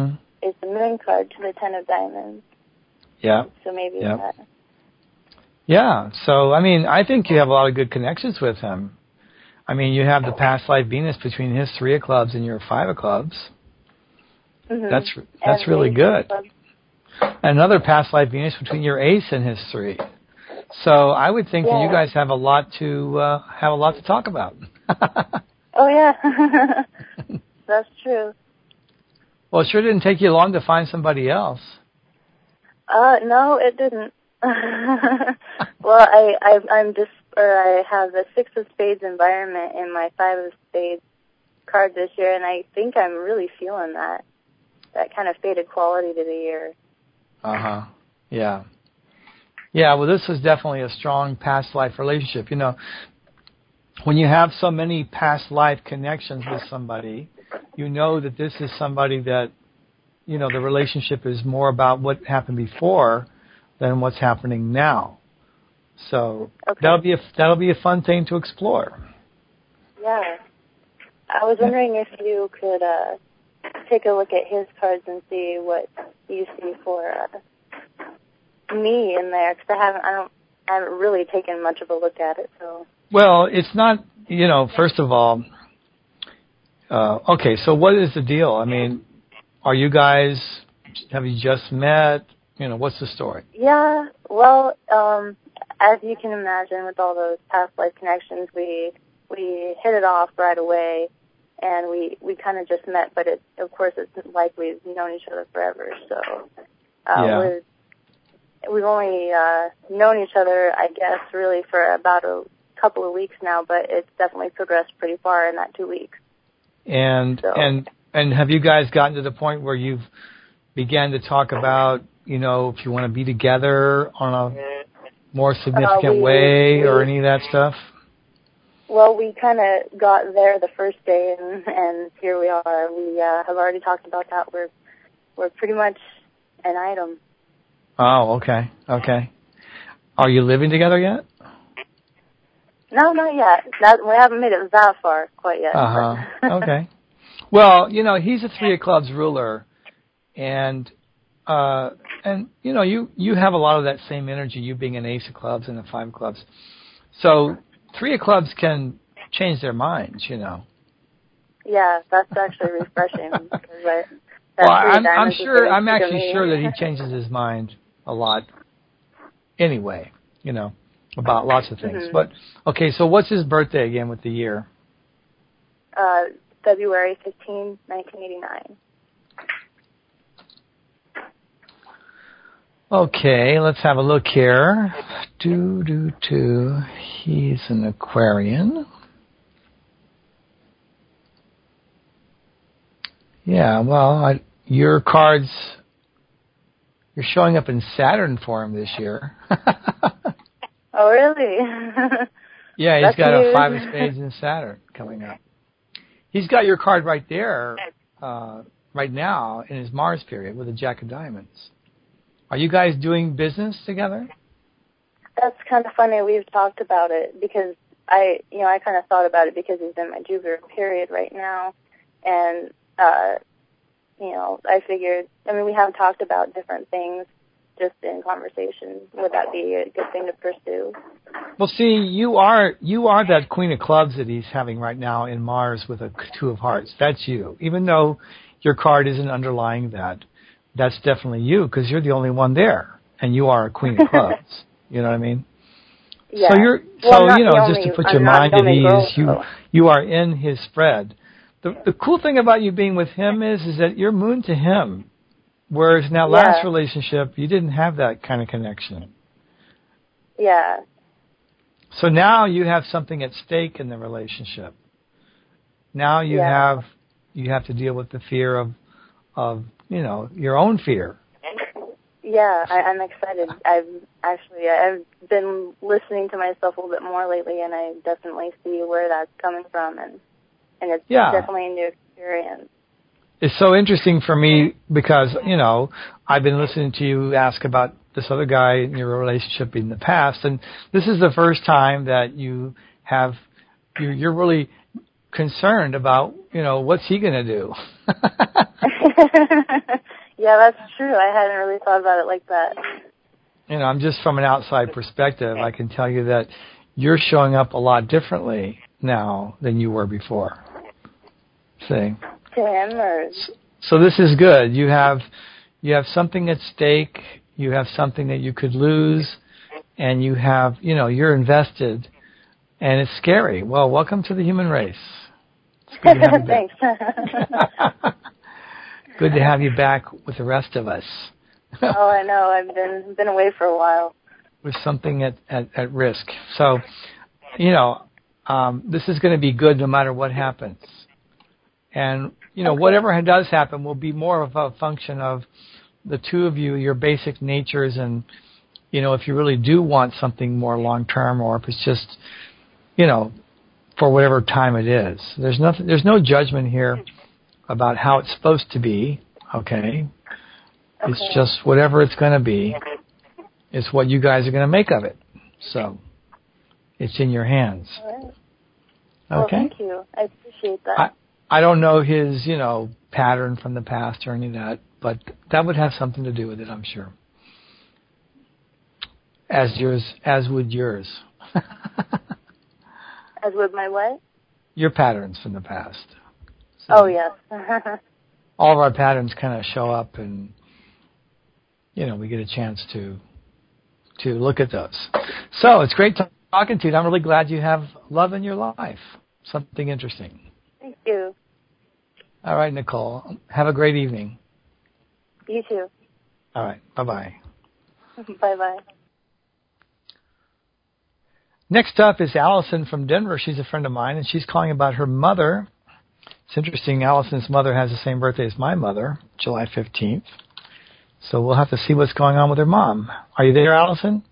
is the moon card to the 10 of diamonds. Yeah. So maybe yeah. that. Yeah. So, I mean, I think you have a lot of good connections with him. I mean, you have the past life Venus between his 3 of clubs and your 5 of clubs. Mm-hmm. That's really good. Another past life Venus between your ace and his 3. So I would think that you guys have a lot to talk about. Oh yeah, that's true. Well, it sure didn't take you long to find somebody else. No, it didn't. Well, I have the 6 of spades environment in my 5 of spades card this year, and I think I'm really feeling that kind of faded quality to the year. Yeah. Yeah, well, this is definitely a strong past life relationship. You know, when you have so many past life connections with somebody, you know that this is somebody that, you know, the relationship is more about what happened before than what's happening now. So that'll be a fun thing to explore. Yeah. I was wondering if you could take a look at his cards and see what you see for me in there, because I haven't really taken much of a look at it. So. Well, it's not, you know, first of all, okay, so what is the deal? I mean, have you just met? You know, what's the story? Yeah, well, as you can imagine, with all those past life connections, we hit it off right away, and we kind of just met, but of course it's like we've known each other forever, so we've only known each other, I guess, really for about a couple of weeks now, but it's definitely progressed pretty far in that 2 weeks. And have you guys gotten to the point where you've began to talk about, you know, if you want to be together on a more significant way or any of that stuff? Well, we kind of got there the first day, and here we are. We have already talked about that. We're pretty much an item. Oh, okay. Are you living together yet? No, not yet. We haven't made it that far quite yet. Okay. Well, you know, he's a 3 of clubs ruler, and you know, you have a lot of that same energy, you being an ace of clubs and a 5 of clubs. So 3 of clubs can change their minds, you know. Yeah, that's actually refreshing. I'm actually sure that he changes his mind a lot anyway, you know, about lots of things. Mm-hmm. But, okay, so what's his birthday again with the year? February 15, 1989. Okay, let's have a look here. He's an Aquarian. Yeah, well, your cards, you're showing up in Saturn for him this year. Oh, really? Yeah, he's got a 5 of spades in Saturn coming up. He's got your card right there, right now in his Mars period with a Jack of Diamonds. Are you guys doing business together? That's kind of funny. We've talked about it because I kind of thought about it because he's in my Jupiter period right now, and I figured. I mean, we have talked about different things just in conversation. Would that be a good thing to pursue? Well, see, you are that Queen of Clubs that he's having right now in Mars with a 2 of Hearts. That's you. Even though your card isn't underlying that, that's definitely you because you're the only one there, and you are a Queen of Clubs. You know what I mean? Yeah. So just to put your mind at ease, you are in his spread. The cool thing about you being with him is that you're moon to him, whereas in that last relationship, you didn't have that kind of connection. Yeah. So now you have something at stake in the relationship. Now you have to deal with the fear of your own fear. Yeah, I'm excited. I've been listening to myself a little bit more lately, and I definitely see where that's coming from, and it's definitely a new experience. It's so interesting for me because, I've been listening to you ask about this other guy in your relationship in the past, and this is the first time that you're really concerned about, what's he going to do? Yeah, that's true. I hadn't really thought about it like that. You know, I'm just from an outside perspective. I can tell you that you're showing up a lot differently now than you were before. See? To him, or? So this is good. You have something at stake. You have something that you could lose, and you have, you know, you're invested, and it's scary. Well, welcome to the human race. It's good to have you back. Thanks. Good to have you back with the rest of us. Oh, I know. I've been away for a while. With something at risk. So, you know, this is going to be good no matter what happens. And, you know, whatever does happen will be more of a function of the two of you, your basic natures, and, you know, if you really do want something more long-term, or if it's just, you know, for whatever time it is. There's no judgment here about how it's supposed to be, okay? It's just whatever it's going to be. It's what you guys are going to make of it. So it's in your hands. All right. Okay? Well, thank you. I appreciate that. I don't know his, you know, pattern from the past or any of that, but that would have something to do with it, I'm sure. As would yours. As would my what? Your patterns from the past. So oh, yes. all of our patterns kind of show up, and, you know, we get a chance to look at those. So it's great talking to you. I'm really glad you have love in your life. Something interesting. Thank you. All right, Nicole. Have a great evening. You too. All right. Bye-bye. Bye-bye. Next up is Allison from Denver. She's a friend of mine, and she's calling about her mother. It's interesting. Allison's mother has the same birthday as my mother, July 15th. So we'll have to see what's going on with her mom. Are you there, Allison?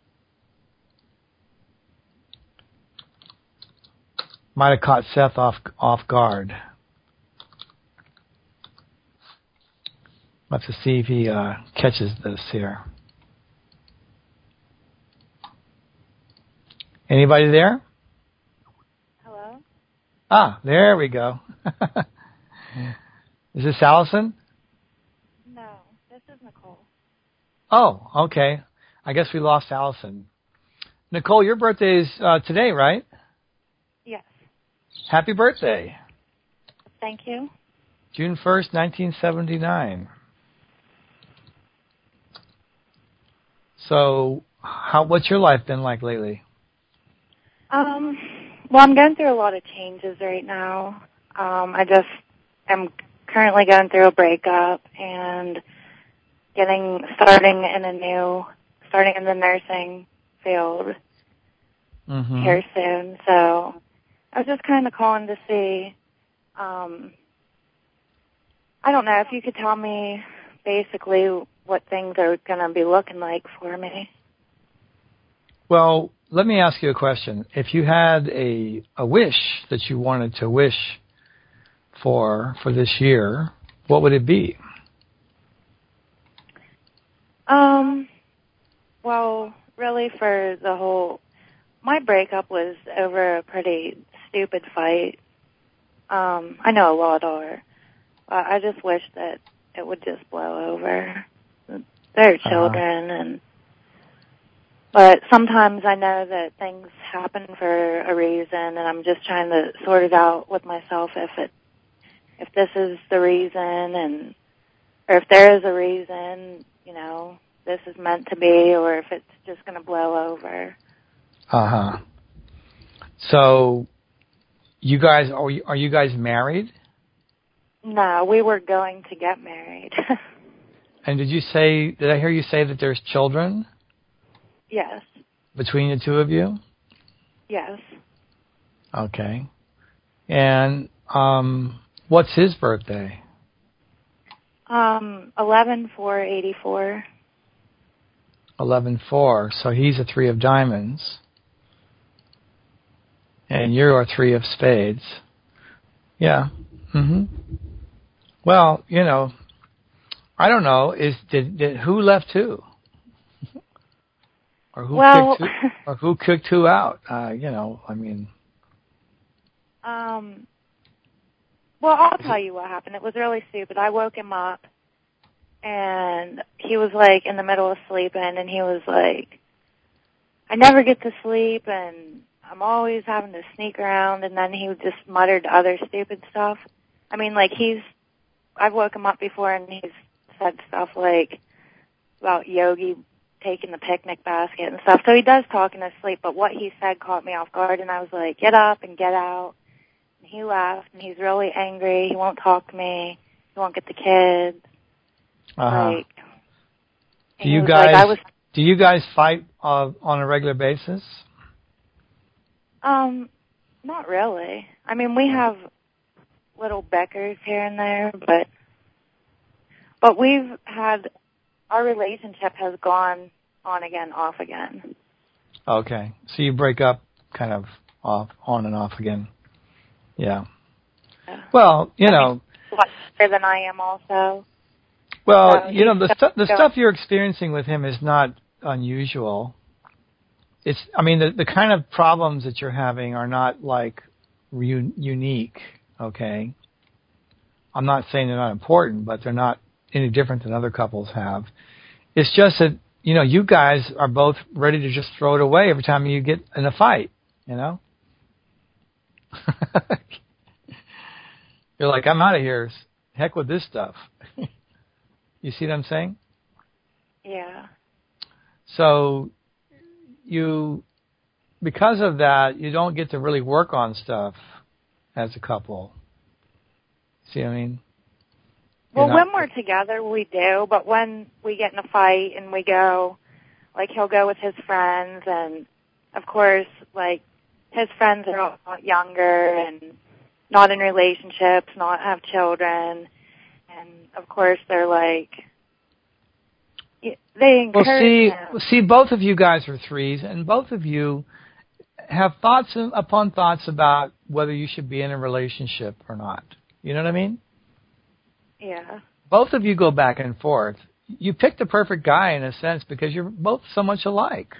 Might have caught Seth off guard. We'll have to see if he catches this here. Anybody there? Hello? Ah, there we go. Is this Allison? No, this is Nicole. Oh, okay. I guess we lost Allison. Nicole, your birthday is today, right? Yes. Happy birthday. Thank you. June 1st, 1979. So, what's your life been like lately? Well, I'm going through a lot of changes right now. I just am currently going through a breakup and starting in the nursing field here soon. So I was just kind of calling to see, I don't know if you could tell me basically what things are going to be looking like for me. Well, let me ask you a question. If you had a wish that you wanted to wish for this year, what would it be? Well, really my breakup was over a pretty stupid fight. I know a lot are. I just wish that it would just blow over. They're children, but sometimes I know that things happen for a reason, and I'm just trying to sort it out with myself if this is the reason, or if there is a reason, you know, this is meant to be, or if it's just going to blow over. So, you guys are you guys married? No, we were going to get married. And did I hear you say that there's children? Yes. Between the two of you? Yes. Okay. And what's his birthday? 11/4/84. 11/4. So he's a 3 of diamonds. And you're a 3 of spades. Yeah. Well, you know, I don't know. Who left who? Or who kicked who out? You know, I mean. Well, I'll tell you what happened. It was really stupid. I woke him up, and he was like in the middle of sleeping, and he was like, I never get to sleep, and I'm always having to sneak around, and then he just muttered other stupid stuff. I mean, like, I've woke him up before, and he's said stuff like about Yogi taking the picnic basket and stuff. So he does talk in his sleep, but what he said caught me off guard, and I was like, get up and get out. And he left, and he's really angry. He won't talk to me. He won't get the kids. Like, do you guys fight on a regular basis? Not really. I mean, we have little bickers here and there, but we've had, our relationship has gone on again, off again. Okay. So you break up kind of on and off again. Yeah. Well, you know. A lot better than I am also. Well, so, you know, the stuff you're experiencing with him is not unusual. It's, I mean, the kind of problems that you're having are not like unique, okay? I'm not saying they're not important, but they're not any different than other couples have. It's just that, you know, you guys are both ready to just throw it away every time you get in a fight, you know? You're like, I'm out of here. Heck with this stuff. You see what I'm saying? Yeah. So because of that, you don't get to really work on stuff as a couple. See what I mean? Well, when we're together, we do, but when we get in a fight and we go, like, he'll go with his friends, and, of course, like, his friends are a lot younger and not in relationships, not have children, and, of course, they're like, they encourage him. Well, see, both of you guys are threes, and both of you have thoughts upon thoughts about whether you should be in a relationship or not. You know what I mean? Yeah. Both of you go back and forth. You picked the perfect guy in a sense because you're both so much alike.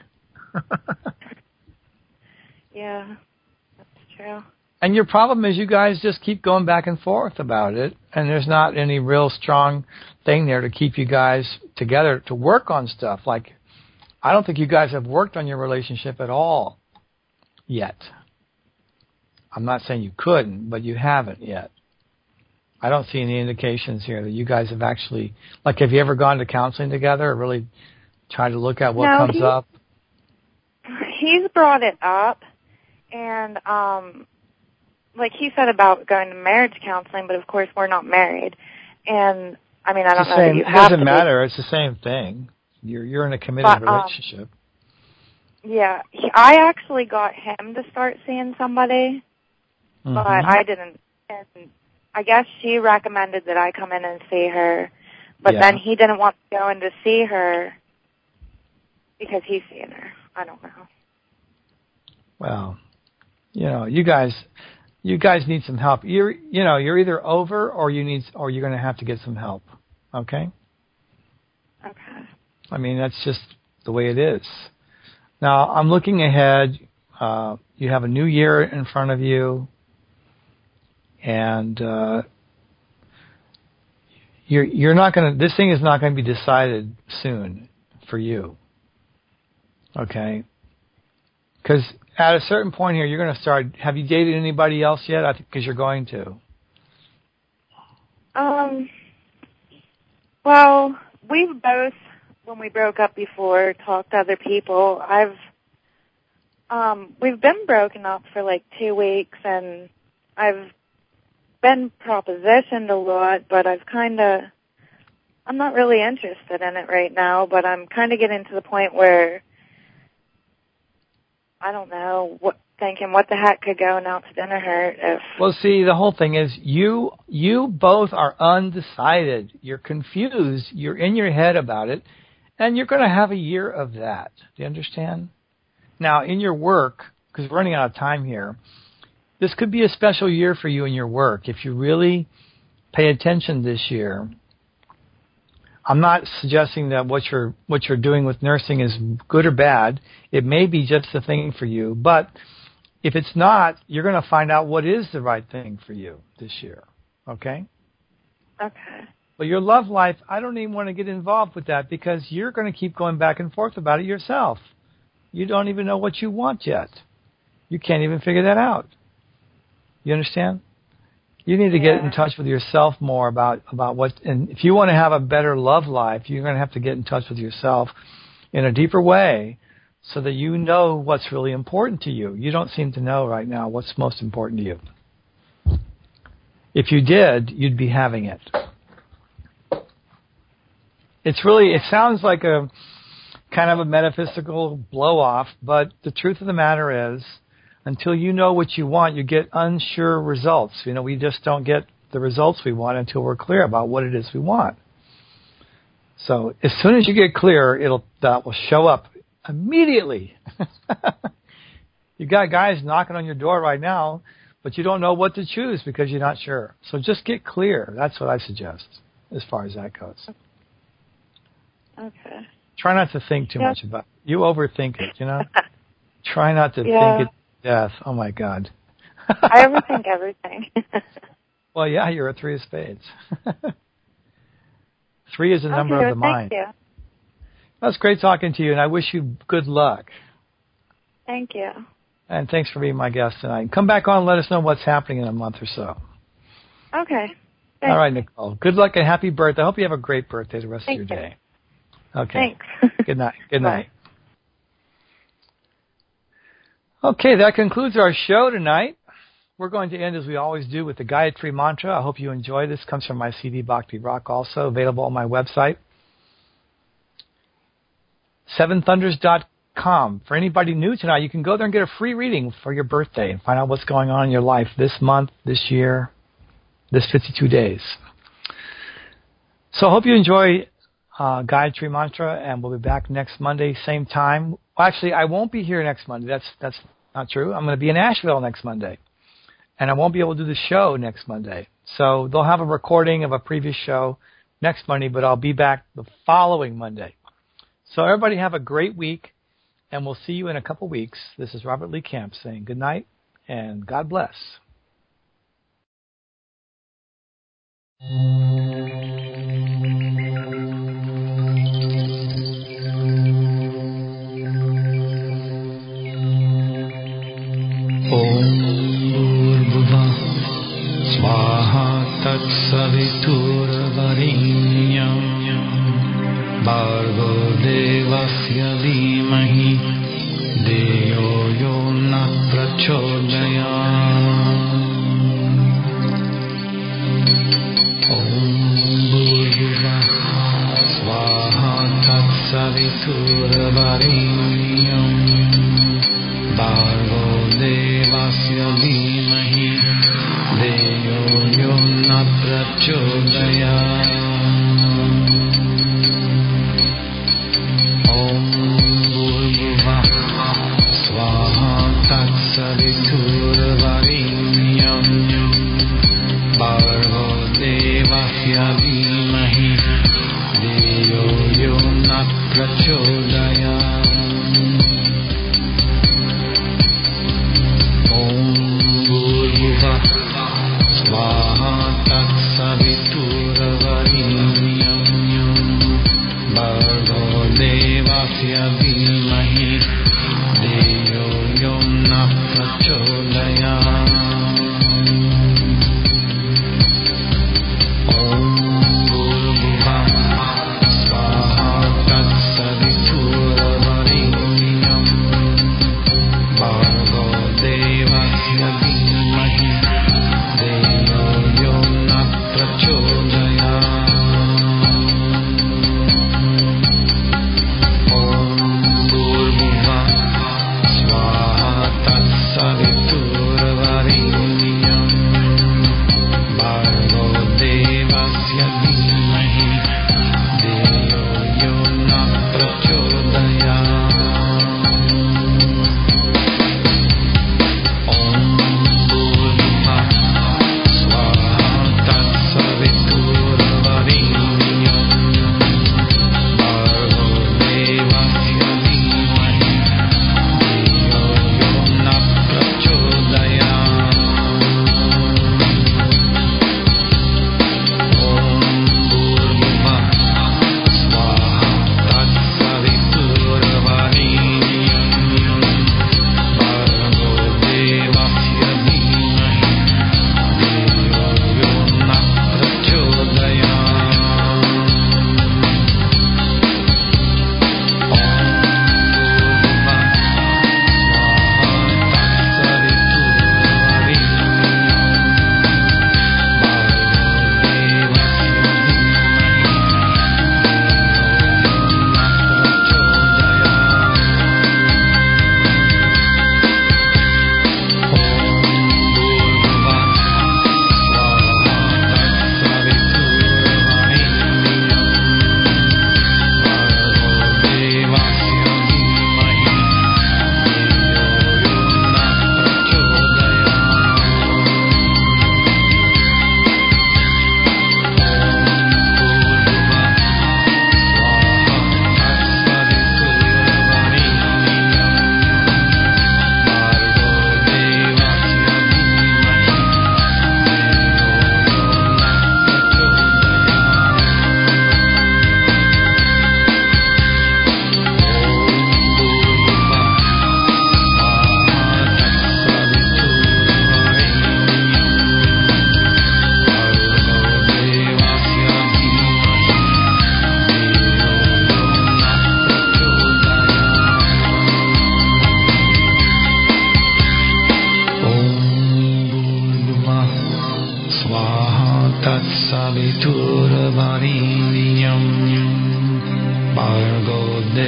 Yeah, that's true. And your problem is you guys just keep going back and forth about it, and there's not any real strong thing there to keep you guys together to work on stuff. Like, I don't think you guys have worked on your relationship at all yet. I'm not saying you couldn't, but you haven't yet. I don't see any indications here that you guys have actually, like, have you ever gone to counseling together or really tried to look at what comes up? He's brought it up, and, like he said about going to marriage counseling, but of course we're not married. And, I mean, I don't know that you have to. It doesn't matter. It's the same thing. You're in a committed relationship. Yeah. I actually got him to start seeing somebody, but I didn't. And I guess she recommended that I come in and see her, but then he didn't want to go in to see her because he's seeing her. I don't know. Well, you know, you guys need some help. You're either over or you're going to have to get some help. Okay? Okay. I mean, that's just the way it is. Now, I'm looking ahead. You have a new year in front of you. And you're not going to. This thing is not going to be decided soon for you. Okay. Because at a certain point here, you're going to start. Have you dated anybody else yet? I think because you're going to. Well, we've both, when we broke up before, talked to other people. We've been broken up for like 2 weeks, and I've been propositioned a lot, but I'm not really interested in it right now, but I'm kind of getting to the point where I don't know, thinking what the heck could go and out to dinner hurt if... Well, see, the whole thing is you both are undecided. You're confused. You're in your head about it, and you're going to have a year of that. Do you understand? Now, in your work, because we're running out of time here, this could be a special year for you in your work. If you really pay attention this year, I'm not suggesting that what you're doing with nursing is good or bad. It may be just the thing for you. But if it's not, you're going to find out what is the right thing for you this year. Okay? Okay. But your love life, I don't even want to get involved with that because you're going to keep going back and forth about it yourself. You don't even know what you want yet. You can't even figure that out. You understand? You need to get in touch with yourself more about what, and if you want to have a better love life, you're going to have to get in touch with yourself in a deeper way so that you know what's really important to you. You don't seem to know right now what's most important to you. If you did, you'd be having it. It sounds like a kind of a metaphysical blow-off, but the truth of the matter is, until you know what you want, you get unsure results. We just don't get the results we want until we're clear about what it is we want. So as soon as you get clear, that will show up immediately. You got guys knocking on your door right now, but you don't know what to choose because you're not sure. So just get clear. That's what I suggest as far as that goes. Okay. Try not to think too much about it. You overthink it, Try not to think it to death. Oh, my God. I overthink everything. Well, yeah, you're a 3 of spades. 3 is the number of the mind. Thank you. Well, it's great talking to you, and I wish you good luck. Thank you. And thanks for being my guest tonight. Come back on and let us know what's happening in a month or so. Okay. Thanks. All right, Nicole. Good luck and happy birthday. I hope you have a great birthday the rest of your day. Okay. Thanks. Good night. Good night. Okay, that concludes our show tonight. We're going to end, as we always do, with the Gayatri Mantra. I hope you enjoy this. It comes from my CD, Bhakti Rock, also available on my website, seventhunders.com. For anybody new tonight, you can go there and get a free reading for your birthday and find out what's going on in your life this month, this year, this 52 days. So I hope you enjoy Gayatri Mantra, and we'll be back next Monday, same time. Well, actually, I won't be here next Monday. That's not true. I'm going to be in Asheville next Monday, and I won't be able to do the show next Monday. So they'll have a recording of a previous show next Monday, but I'll be back the following Monday. So everybody have a great week, and we'll see you in a couple weeks. This is Robert Lee Camp saying good night, and God bless. सवितुर्वरेण्यं भर्गो देवस्य धीमहि धियो यो नः प्रचोदयात्। ॐ भूर्भुवः स्वाहा तत्सवितुर्वरेण्यं भर्गो देवस्य धीमहि धियो यो नः प्रचोदयात्। ॐ भूर्भुवः स्वाहा तत्सवितुर्वरेण्यं भर्गो देवस्य धीमहि धियो यो नः प्रचोदयात्। ॐ भूर्भुवः स्वाहा तत्सवितुर्वरेण्यं भर्गो देवस्य धीमहि धियो यो नः प्रचोदयात्। ॐ भूर्भुवः स्वाहा तत्सवितुर्वरेण्यं भर्गो देवस्य धीमहि धियो यो नः प्रचोदयात्। ॐ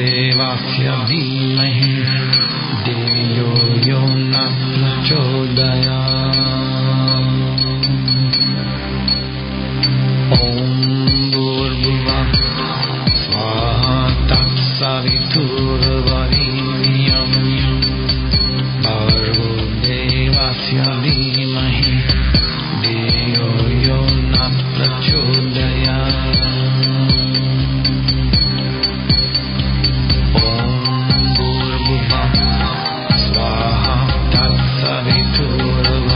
देवस्य धीमहि धियो यो न प्रचोदयात्। ॐ भूर्भुवः स्वाहा तत्सवितुर्वरेण्यं भर्गो देवस्य धीमहि धियो यो न प्रचोदयात्। ॐ भूर्भुवः स्वाहा तत्सवितुर्वरेण्यं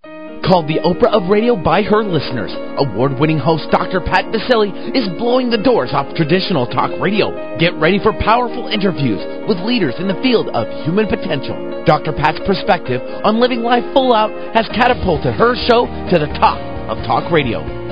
Called the Oprah of Radio by her listeners, award-winning host Dr. Pat Vasily is blowing the doors off traditional talk radio. Get ready for powerful interviews with leaders in the field of human potential. Dr. Pat's perspective on living life full out has catapulted her show to the top of talk radio.